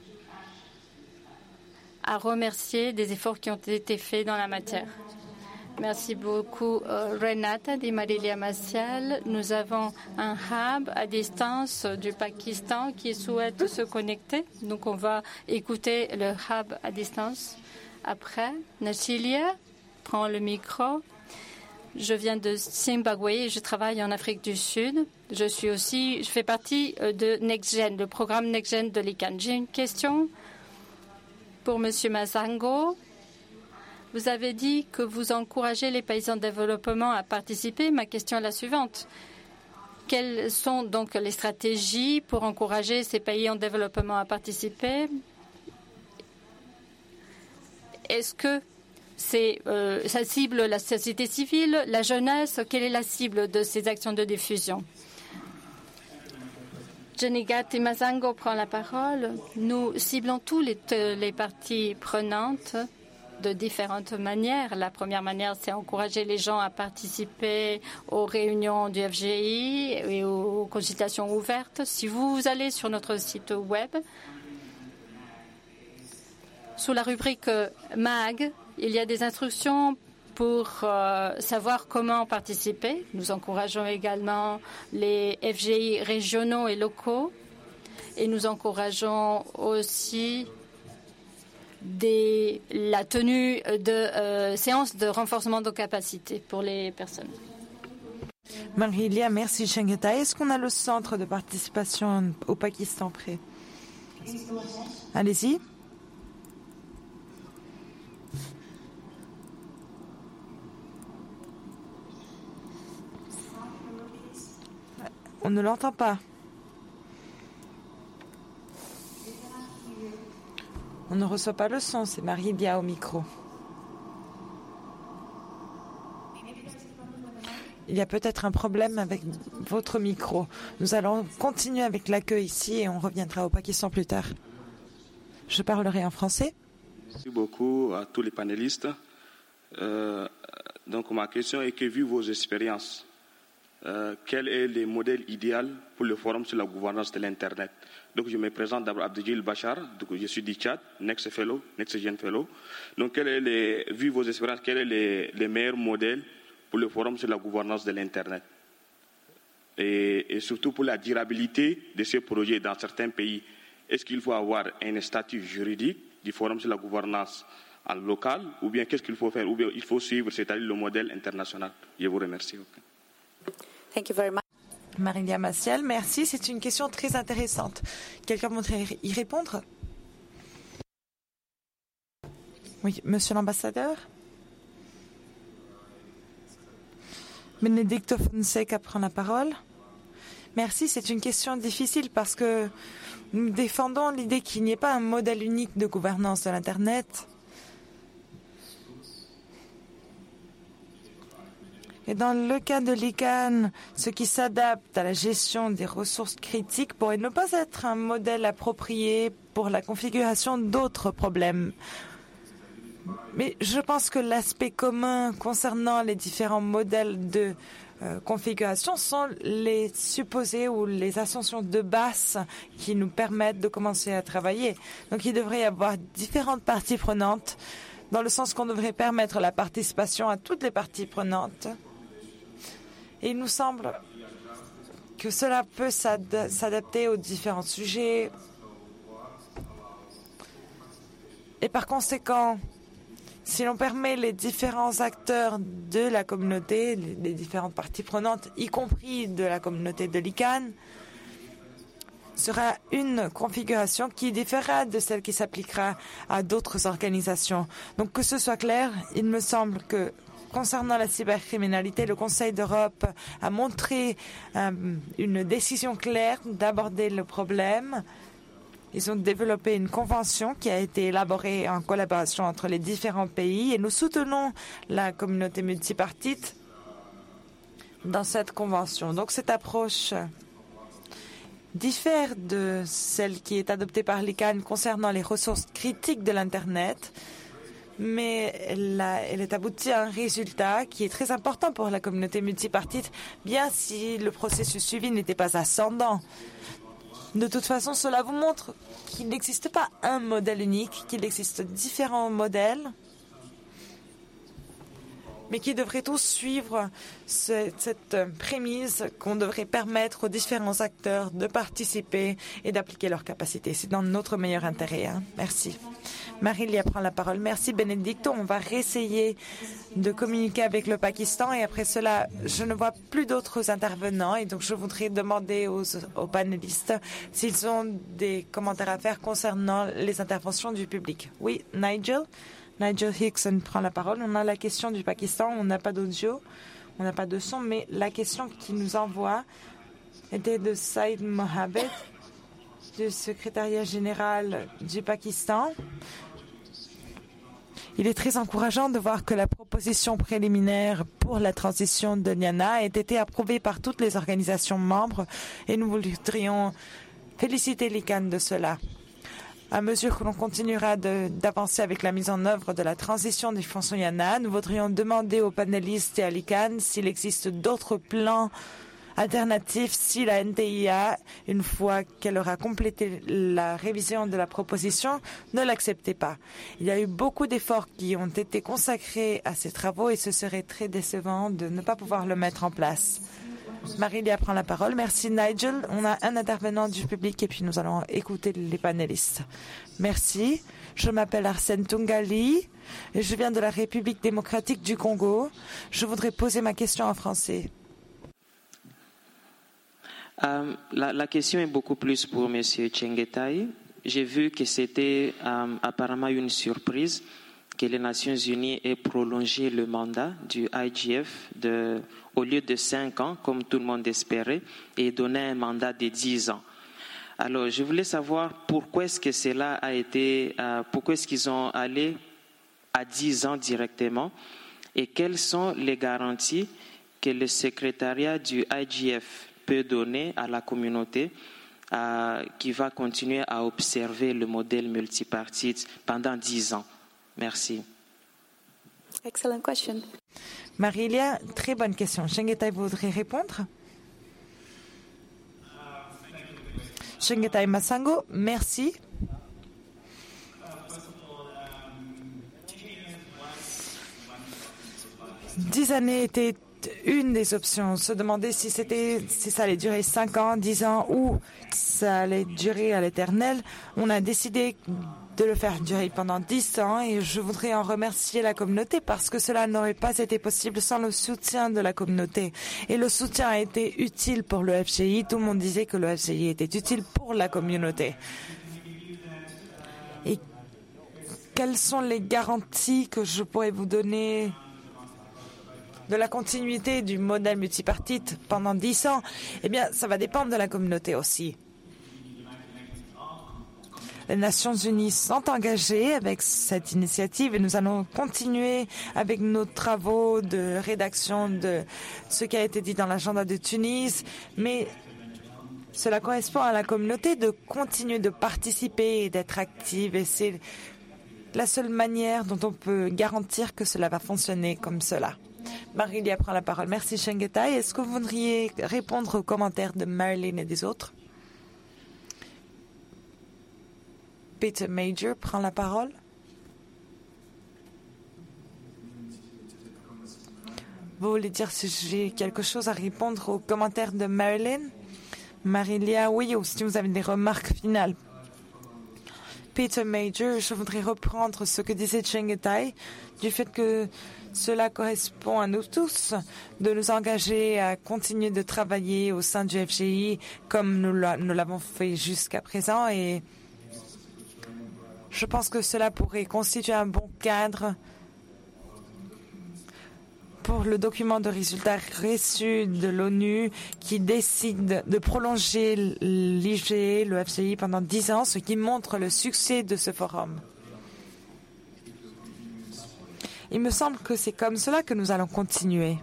à remercier des efforts qui ont été faits dans la matière. Merci beaucoup, Renata Di Marilia Maciel. Nous avons un hub à distance du Pakistan qui souhaite se connecter. Donc, on va écouter le hub à distance. Après, Nachilia prend le micro. Je viens de Zimbabwe et je travaille en Afrique du Sud. Je fais partie de NextGen, le programme NextGen de l'ICANN. J'ai une question pour M. Mazango. Vous avez dit que vous encouragez les pays en développement à participer. Ma question est la suivante. Quelles sont donc les stratégies pour encourager ces pays en développement à participer? Est-ce que ça cible la société civile, la jeunesse? Quelle est la cible de ces actions de diffusion? Jenigati Mazango prend la parole. Nous ciblons tous les parties prenantes de différentes manières. La première manière, c'est encourager les gens à participer aux réunions du FGI et aux consultations ouvertes. Si vous allez sur notre site web, sous la rubrique MAG, il y a des instructions pour savoir comment participer. Nous encourageons également les FGI régionaux et locaux et nous encourageons aussi la tenue de séances de renforcement de capacités pour les personnes. Marilia, merci Shengeta. Est-ce qu'on a le centre de participation au Pakistan prêt? Allez-y. On ne l'entend pas. On ne reçoit pas le son, c'est Marilia au micro. Il y a peut-être un problème avec votre micro. Nous allons continuer avec l'accueil ici et on reviendra au Pakistan plus tard. Je parlerai en français. Merci beaucoup à tous les panélistes. Donc ma question est que, vu vos expériences, quel est le modèle idéal pour le forum sur la gouvernance de l'Internet? Donc je me présente d'abord Abdjil Bachar, donc je suis du Tchad, NextGen Fellow. Donc vu vos expériences, quel est le meilleur modèle pour le forum sur la gouvernance de l'Internet? Et surtout pour la durabilité de ces projets dans certains pays, est-ce qu'il faut avoir un statut juridique du forum sur la gouvernance en local, ou bien qu'est-ce qu'il faut faire, ou bien il faut suivre, c'est-à-dire le modèle international? Je vous remercie. Thank you very much. Marilia Maciel, merci. C'est une question très intéressante. Quelqu'un voudrait y répondre? Oui, monsieur l'ambassadeur. Benedicto Fonseca prend la parole. Merci, c'est une question difficile parce que nous défendons l'idée qu'il n'y ait pas un modèle unique de gouvernance de l'Internet. Et dans le cas de l'ICANN, ce qui s'adapte à la gestion des ressources critiques pourrait ne pas être un modèle approprié pour la configuration d'autres problèmes. Mais je pense que l'aspect commun concernant les différents modèles de configuration sont les supposés ou les assumptions de base qui nous permettent de commencer à travailler. Donc il devrait y avoir différentes parties prenantes, dans le sens qu'on devrait permettre la participation à toutes les parties prenantes. Et il nous semble que cela peut s'adapter aux différents sujets. Et par conséquent, si l'on permet les différents acteurs de la communauté, les différentes parties prenantes, y compris de la communauté de l'ICANN, sera une configuration qui différera de celle qui s'appliquera à d'autres organisations. Donc que ce soit clair, il me semble que concernant la cybercriminalité, le Conseil d'Europe a montré une décision claire d'aborder le problème. Ils ont développé une convention qui a été élaborée en collaboration entre les différents pays et nous soutenons la communauté multipartite dans cette convention. Donc cette approche diffère de celle qui est adoptée par l'ICANN concernant les ressources critiques de l'Internet, mais elle est aboutie à un résultat qui est très important pour la communauté multipartite, bien si le processus suivi n'était pas ascendant. De toute façon, cela vous montre qu'il n'existe pas un modèle unique, qu'il existe différents modèles. mais qui devraient tous suivre cette prémisse qu'on devrait permettre aux différents acteurs de participer et d'appliquer leurs capacités. C'est dans notre meilleur intérêt. Merci. Marilia prend la parole. Merci Benedicto. On va réessayer de communiquer avec le Pakistan et après cela, je ne vois plus d'autres intervenants et donc je voudrais demander aux panélistes s'ils ont des commentaires à faire concernant les interventions du public. Oui, Nigel Hickson prend la parole. On a la question du Pakistan. On n'a pas d'audio, on n'a pas de son, mais la question qui nous envoie était de Saïd Mohabed, du secrétariat général du Pakistan. Il est très encourageant de voir que la proposition préliminaire pour la transition de Niana a été approuvée par toutes les organisations membres et nous voudrions féliciter l'ICANN de cela. À mesure que l'on continuera d'avancer avec la mise en œuvre de la transition du Fonds Niana, nous voudrions demander aux panélistes et à l'ICANN s'il existe d'autres plans alternatif si la NTIA, une fois qu'elle aura complété la révision de la proposition, ne l'acceptait pas. Il y a eu beaucoup d'efforts qui ont été consacrés à ces travaux et ce serait très décevant de ne pas pouvoir le mettre en place. Marilia prend la parole. Merci Nigel. On a un intervenant du public et puis nous allons écouter les panélistes. Merci. Je m'appelle Arsène Tungali et je viens de la République démocratique du Congo. Je voudrais poser ma question en français. La question est beaucoup plus pour M. Chengetai. J'ai vu que c'était apparemment une surprise que les Nations Unies aient prolongé le mandat du IGF au lieu de 5 ans, comme tout le monde espérait, et donné un mandat de 10 ans. Alors, je voulais savoir pourquoi est-ce que cela a été, pourquoi est-ce qu'ils ont allé à 10 ans directement, et quelles sont les garanties que le secrétariat du IGF peut donner à la communauté qui va continuer à observer le modèle multipartite pendant 10 ans. Merci. Excellent question. Marilia, très bonne question. Chengetai voudrait répondre? Chengetai Massango, merci. Dix années étaient une des options. Se demander si ça allait durer 5 ans, 10 ans ou ça allait durer à l'éternel. On a décidé de le faire durer pendant 10 ans et je voudrais en remercier la communauté parce que cela n'aurait pas été possible sans le soutien de la communauté. Et le soutien a été utile pour le FGI. Tout le monde disait que le FGI était utile pour la communauté. Et quelles sont les garanties que je pourrais vous donner de la continuité du modèle multipartite pendant 10 ans? Eh bien, ça va dépendre de la communauté aussi. Les Nations Unies sont engagées avec cette initiative et nous allons continuer avec nos travaux de rédaction de ce qui a été dit dans l'agenda de Tunis. Mais cela correspond à la communauté de continuer de participer et d'être active et c'est la seule manière dont on peut garantir que cela va fonctionner comme cela. Marilia prend la parole. Merci Chengetai. Est-ce que vous voudriez répondre aux commentaires de Marilyn et des autres? Peter Major prend la parole. Vous voulez dire si j'ai quelque chose à répondre aux commentaires de Marilyn? Marilia, oui, ou si vous avez des remarques finales. Peter Major, je voudrais reprendre ce que disait Chengetai du fait que cela correspond à nous tous de nous engager à continuer de travailler au sein du FGI comme nous l'avons fait jusqu'à présent et je pense que cela pourrait constituer un bon cadre pour le document de résultats reçus de l'ONU qui décide de prolonger l'IG, le FGI pendant 10 ans, ce qui montre le succès de ce forum. Il me semble que c'est comme cela que nous allons continuer.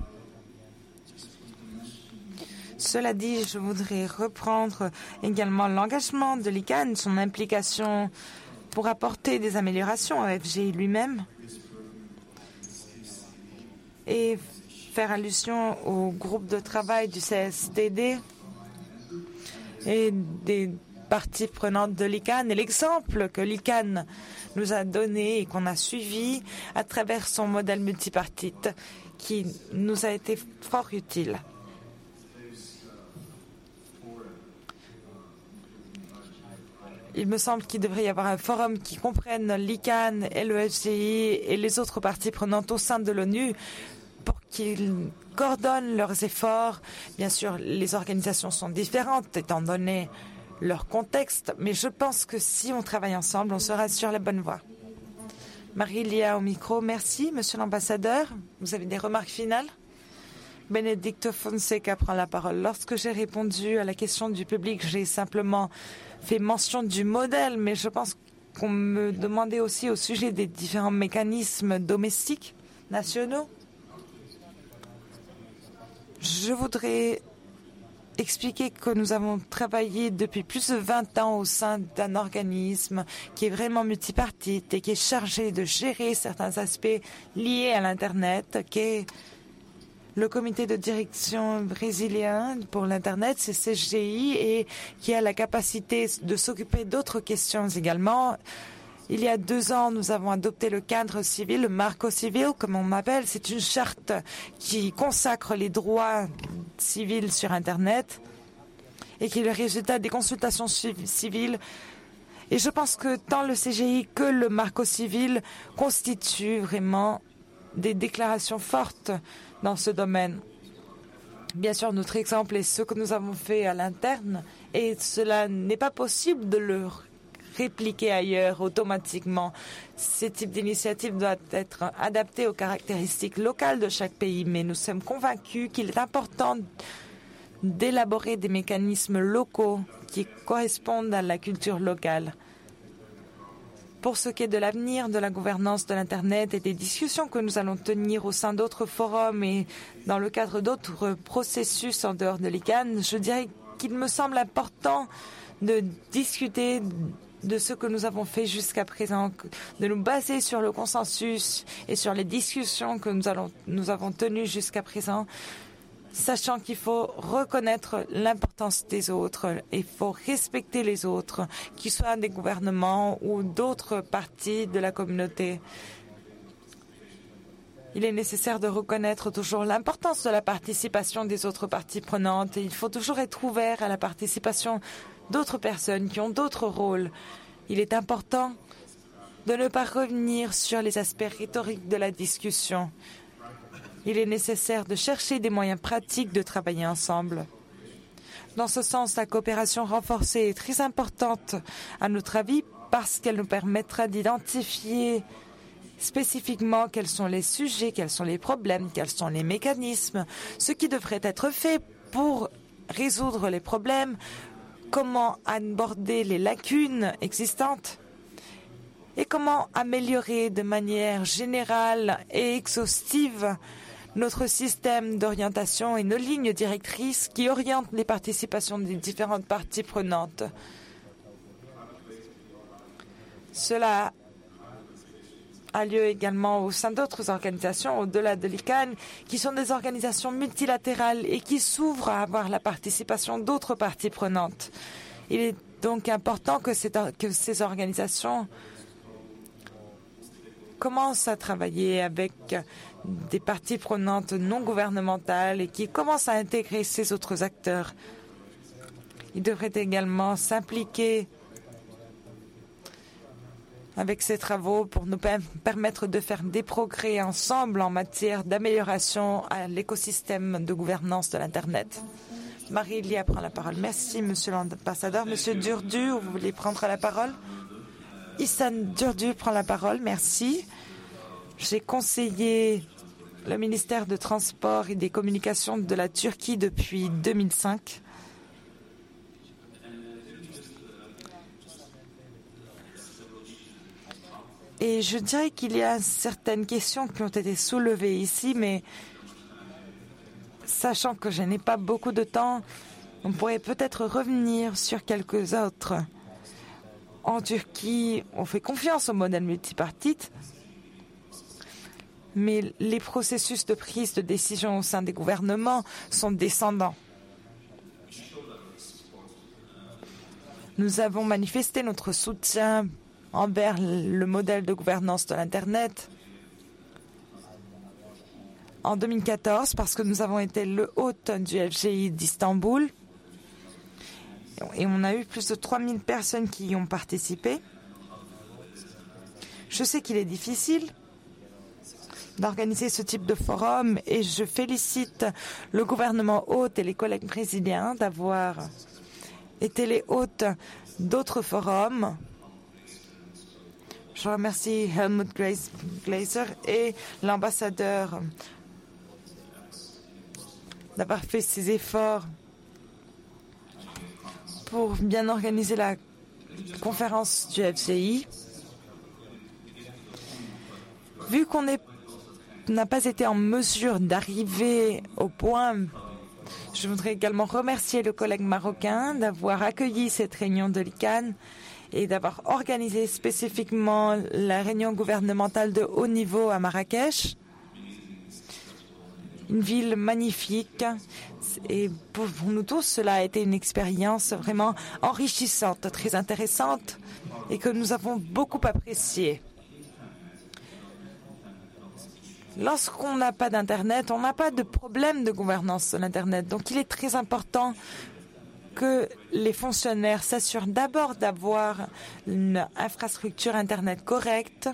Cela dit, je voudrais reprendre également l'engagement de l'ICANN, son implication pour apporter des améliorations au FGI lui-même et faire allusion au groupe de travail du CSTD et des parties prenantes de l'ICANN et l'exemple que l'ICANN nous a donné et qu'on a suivi à travers son modèle multipartite qui nous a été fort utile. Il me semble qu'il devrait y avoir un forum qui comprenne l'ICANN et le FGI et les autres parties prenantes au sein de l'ONU pour qu'ils coordonnent leurs efforts. Bien sûr, les organisations sont différentes étant donné leur contexte, mais je pense que si on travaille ensemble, on sera sur la bonne voie. Marie-Lia au micro, merci. Monsieur l'ambassadeur, vous avez des remarques finales? Benedicto Fonseca prend la parole. Lorsque j'ai répondu à la question du public, j'ai simplement fait mention du modèle, mais je pense qu'on me demandait aussi au sujet des différents mécanismes domestiques nationaux. Je voudrais expliquer que nous avons travaillé depuis plus de 20 ans au sein d'un organisme qui est vraiment multipartite et qui est chargé de gérer certains aspects liés à l'Internet, qui est le comité de direction brésilien pour l'Internet, c'est CGI, et qui a la capacité de s'occuper d'autres questions également. Il y a 2 ans, nous avons adopté le cadre civil, le Marco Civil, comme on m'appelle. C'est une charte qui consacre les droits civils sur Internet et qui est le résultat des consultations civiles. Et je pense que tant le CGI que le Marco Civil constituent vraiment des déclarations fortes dans ce domaine. Bien sûr, notre exemple est ce que nous avons fait à l'interne et cela n'est pas possible de le répliquer ailleurs automatiquement. Ces types d'initiatives doivent être adaptés aux caractéristiques locales de chaque pays, mais nous sommes convaincus qu'il est important d'élaborer des mécanismes locaux qui correspondent à la culture locale. Pour ce qui est de l'avenir de la gouvernance de l'Internet et des discussions que nous allons tenir au sein d'autres forums et dans le cadre d'autres processus en dehors de l'ICANN, je dirais qu'il me semble important de discuter de ce que nous avons fait jusqu'à présent, de nous baser sur le consensus et sur les discussions que nous avons tenues jusqu'à présent, sachant qu'il faut reconnaître l'importance des autres et il faut respecter les autres, qu'ils soient des gouvernements ou d'autres parties de la communauté. Il est nécessaire de reconnaître toujours l'importance de la participation des autres parties prenantes et il faut toujours être ouvert à la participation d'autres personnes qui ont d'autres rôles. Il est important de ne pas revenir sur les aspects rhétoriques de la discussion. Il est nécessaire de chercher des moyens pratiques de travailler ensemble. Dans ce sens, la coopération renforcée est très importante, à notre avis, parce qu'elle nous permettra d'identifier spécifiquement quels sont les sujets, quels sont les problèmes, quels sont les mécanismes, ce qui devrait être fait pour résoudre les problèmes, comment aborder les lacunes existantes et comment améliorer de manière générale et exhaustive notre système d'orientation et nos lignes directrices qui orientent les participations des différentes parties prenantes. Cela a lieu également au sein d'autres organisations au-delà de l'ICANN, qui sont des organisations multilatérales et qui s'ouvrent à avoir la participation d'autres parties prenantes. Il est donc important que ces organisations commencent à travailler avec des parties prenantes non gouvernementales et qui commencent à intégrer ces autres acteurs. Ils devraient également s'impliquer avec ces travaux pour nous permettre de faire des progrès ensemble en matière d'amélioration à l'écosystème de gouvernance de l'Internet. Marie-Lia prend la parole. Merci, Monsieur l'ambassadeur. Monsieur Durdu, vous voulez prendre la parole? Ihsan Durdu prend la parole. Merci. J'ai conseillé le ministère de Transport et des Communications de la Turquie depuis 2005. Et je dirais qu'il y a certaines questions qui ont été soulevées ici, mais sachant que je n'ai pas beaucoup de temps, on pourrait peut-être revenir sur quelques autres. En Turquie, on fait confiance au modèle multipartite, mais les processus de prise de décision au sein des gouvernements sont descendants. Nous avons manifesté notre soutien envers le modèle de gouvernance de l'Internet en 2014 parce que nous avons été le hôte du FGI d'Istanbul. Et on a eu plus de 3000 personnes qui y ont participé. Je sais qu'il est difficile d'organiser ce type de forum et je félicite le gouvernement hôte et les collègues brésiliens d'avoir été les hôtes d'autres forums. Je remercie Helmut Glaser et l'ambassadeur d'avoir fait ces efforts pour bien organiser la conférence du FGI. Vu qu'on n'a pas été en mesure d'arriver au point, je voudrais également remercier le collègue marocain d'avoir accueilli cette réunion de l'ICANN et d'avoir organisé spécifiquement la réunion gouvernementale de haut niveau à Marrakech. Une ville magnifique. Et pour nous tous, cela a été une expérience vraiment enrichissante, très intéressante et que nous avons beaucoup appréciée. Lorsqu'on n'a pas d'Internet, on n'a pas de problème de gouvernance de l'Internet. Donc il est très important que les fonctionnaires s'assurent d'abord d'avoir une infrastructure Internet correcte,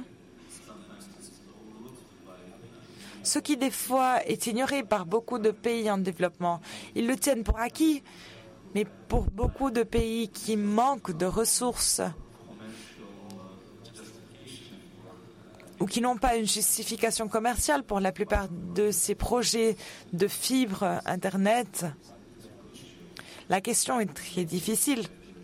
ce qui des fois est ignoré par beaucoup de pays en développement. Ils le tiennent pour acquis, mais pour beaucoup de pays qui manquent de ressources ou qui n'ont pas une justification commerciale pour la plupart de ces projets de fibre Internet, la question est très difficile.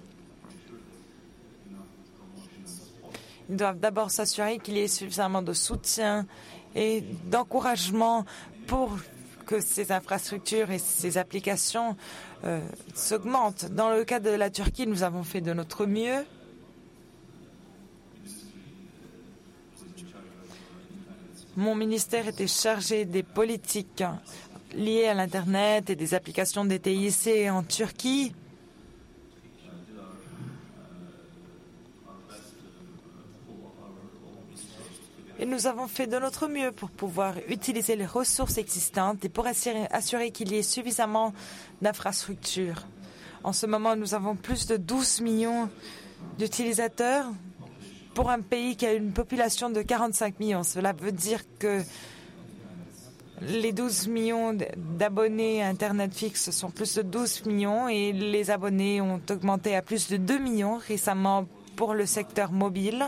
Ils doivent d'abord s'assurer qu'il y ait suffisamment de soutien et d'encouragement pour que ces infrastructures et ces applications s'augmentent. Dans le cas de la Turquie, nous avons fait de notre mieux. Mon ministère était chargé des politiques liées à l'Internet et des applications des TIC en Turquie. Et nous avons fait de notre mieux pour pouvoir utiliser les ressources existantes et pour assurer qu'il y ait suffisamment d'infrastructures. En ce moment, nous avons plus de 12 millions d'utilisateurs pour un pays qui a une population de 45 millions. Cela veut dire que les 12 millions d'abonnés à Internet fixe sont plus de 12 millions et les abonnés ont augmenté à plus de 2 millions récemment pour le secteur mobile.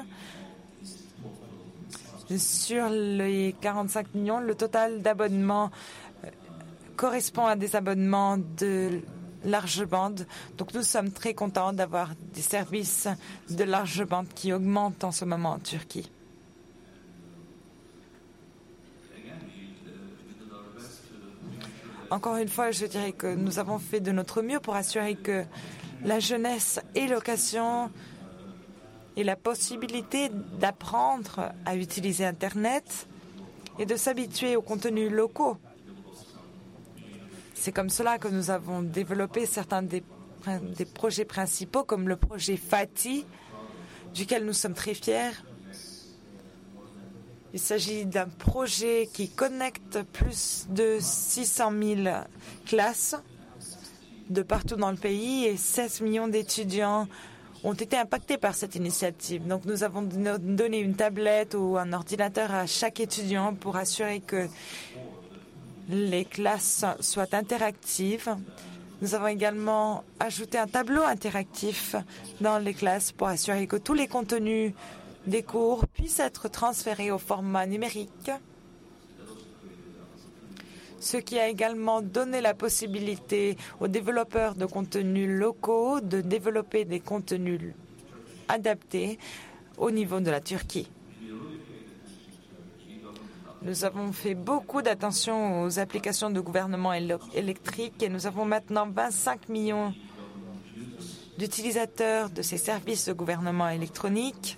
Sur les 45 millions, le total d'abonnements correspond à des abonnements de large bande. Donc nous sommes très contents d'avoir des services de large bande qui augmentent en ce moment en Turquie. Encore une fois, je dirais que nous avons fait de notre mieux pour assurer que la jeunesse ait l'occasion et la possibilité d'apprendre à utiliser Internet et de s'habituer aux contenus locaux. C'est comme cela que nous avons développé certains des projets principaux, comme le projet FATI, duquel nous sommes très fiers. Il s'agit d'un projet qui connecte plus de 600 000 classes de partout dans le pays et 16 millions d'étudiants ont été impactés par cette initiative. Donc nous avons donné une tablette ou un ordinateur à chaque étudiant pour assurer que les classes soient interactives. Nous avons également ajouté un tableau interactif dans les classes pour assurer que tous les contenus des cours puissent être transférés au format numérique, ce qui a également donné la possibilité aux développeurs de contenus locaux de développer des contenus adaptés au niveau de la Turquie. Nous avons fait beaucoup d'attention aux applications de gouvernement électrique et nous avons maintenant 25 millions d'utilisateurs de ces services de gouvernement électronique.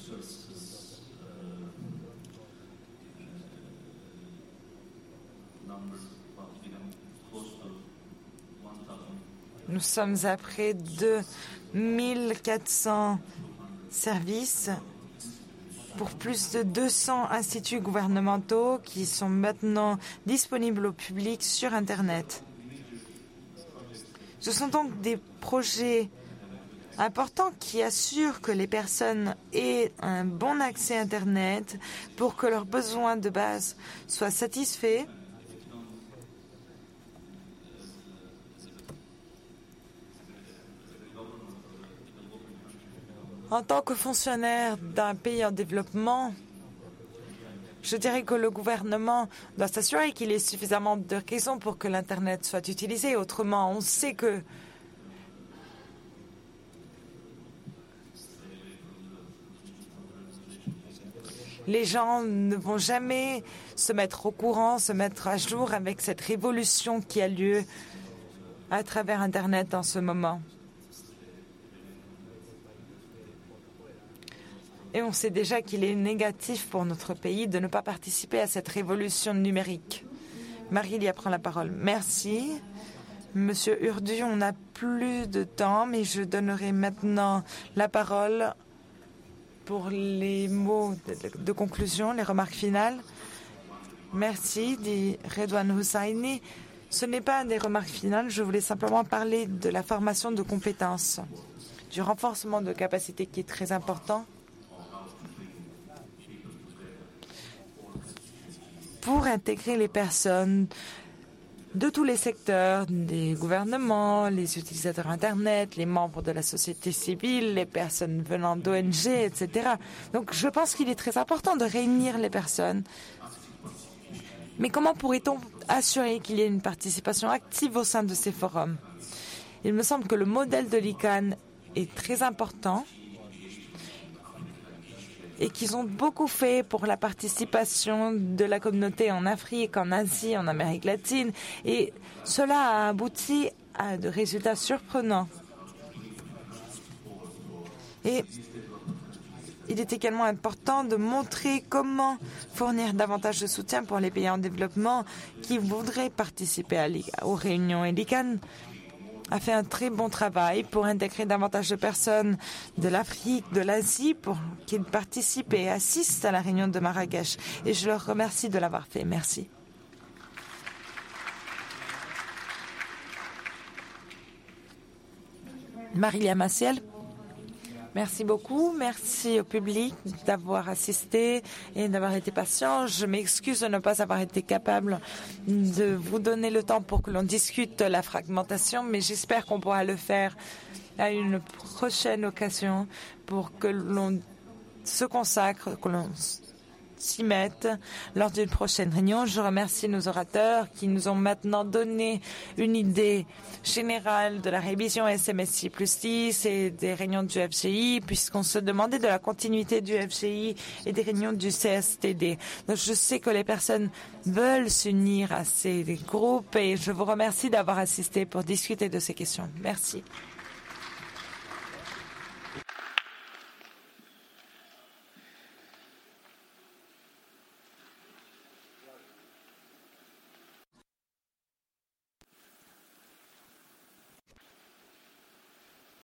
Nous sommes à près de 1400 services pour plus de 200 instituts gouvernementaux qui sont maintenant disponibles au public sur Internet. Ce sont donc des projets importants qui assurent que les personnes aient un bon accès à Internet pour que leurs besoins de base soient satisfaits. En tant que fonctionnaire d'un pays en développement, je dirais que le gouvernement doit s'assurer qu'il y ait suffisamment de raisons pour que l'Internet soit utilisé. Autrement, on sait que les gens ne vont jamais se mettre au courant, se mettre à jour avec cette révolution qui a lieu à travers Internet en ce moment. Et on sait déjà qu'il est négatif pour notre pays de ne pas participer à cette révolution numérique. Marie-Lia prend la parole. Merci. Monsieur Urdu, on n'a plus de temps, mais je donnerai maintenant la parole pour les mots de conclusion, les remarques finales. Merci, dit Redouane Hussaini. Ce n'est pas des remarques finales, je voulais simplement parler de la formation de compétences, du renforcement de capacités qui est très important pour intégrer les personnes de tous les secteurs, des gouvernements, les utilisateurs Internet, les membres de la société civile, les personnes venant d'ONG, etc. Donc je pense qu'il est très important de réunir les personnes. Mais comment pourrait-on assurer qu'il y ait une participation active au sein de ces forums? Il me semble que le modèle de l'ICANN est très important et qu'ils ont beaucoup fait pour la participation de la communauté en Afrique, en Asie, en Amérique latine. Et cela a abouti à de résultats surprenants. Et il est également important de montrer comment fournir davantage de soutien pour les pays en développement qui voudraient participer aux réunions. Et l'ICANN a fait un très bon travail pour intégrer davantage de personnes de l'Afrique, de l'Asie, pour qu'ils participent et assistent à la réunion de Marrakech. Et je leur remercie de l'avoir fait. Merci. Marie-Lia Maciel. Merci beaucoup. Merci au public d'avoir assisté et d'avoir été patient. Je m'excuse de ne pas avoir été capable de vous donner le temps pour que l'on discute de la fragmentation, mais j'espère qu'on pourra le faire à une prochaine occasion pour que l'on se consacre, que l'on s'y mette lors d'une prochaine réunion. Je remercie nos orateurs qui nous ont maintenant donné une idée générale de la révision SMSI plus 10 et des réunions du FGI, puisqu'on se demandait de la continuité du FGI et des réunions du CSTD. Donc je sais que les personnes veulent s'unir à ces groupes et je vous remercie d'avoir assisté pour discuter de ces questions. Merci.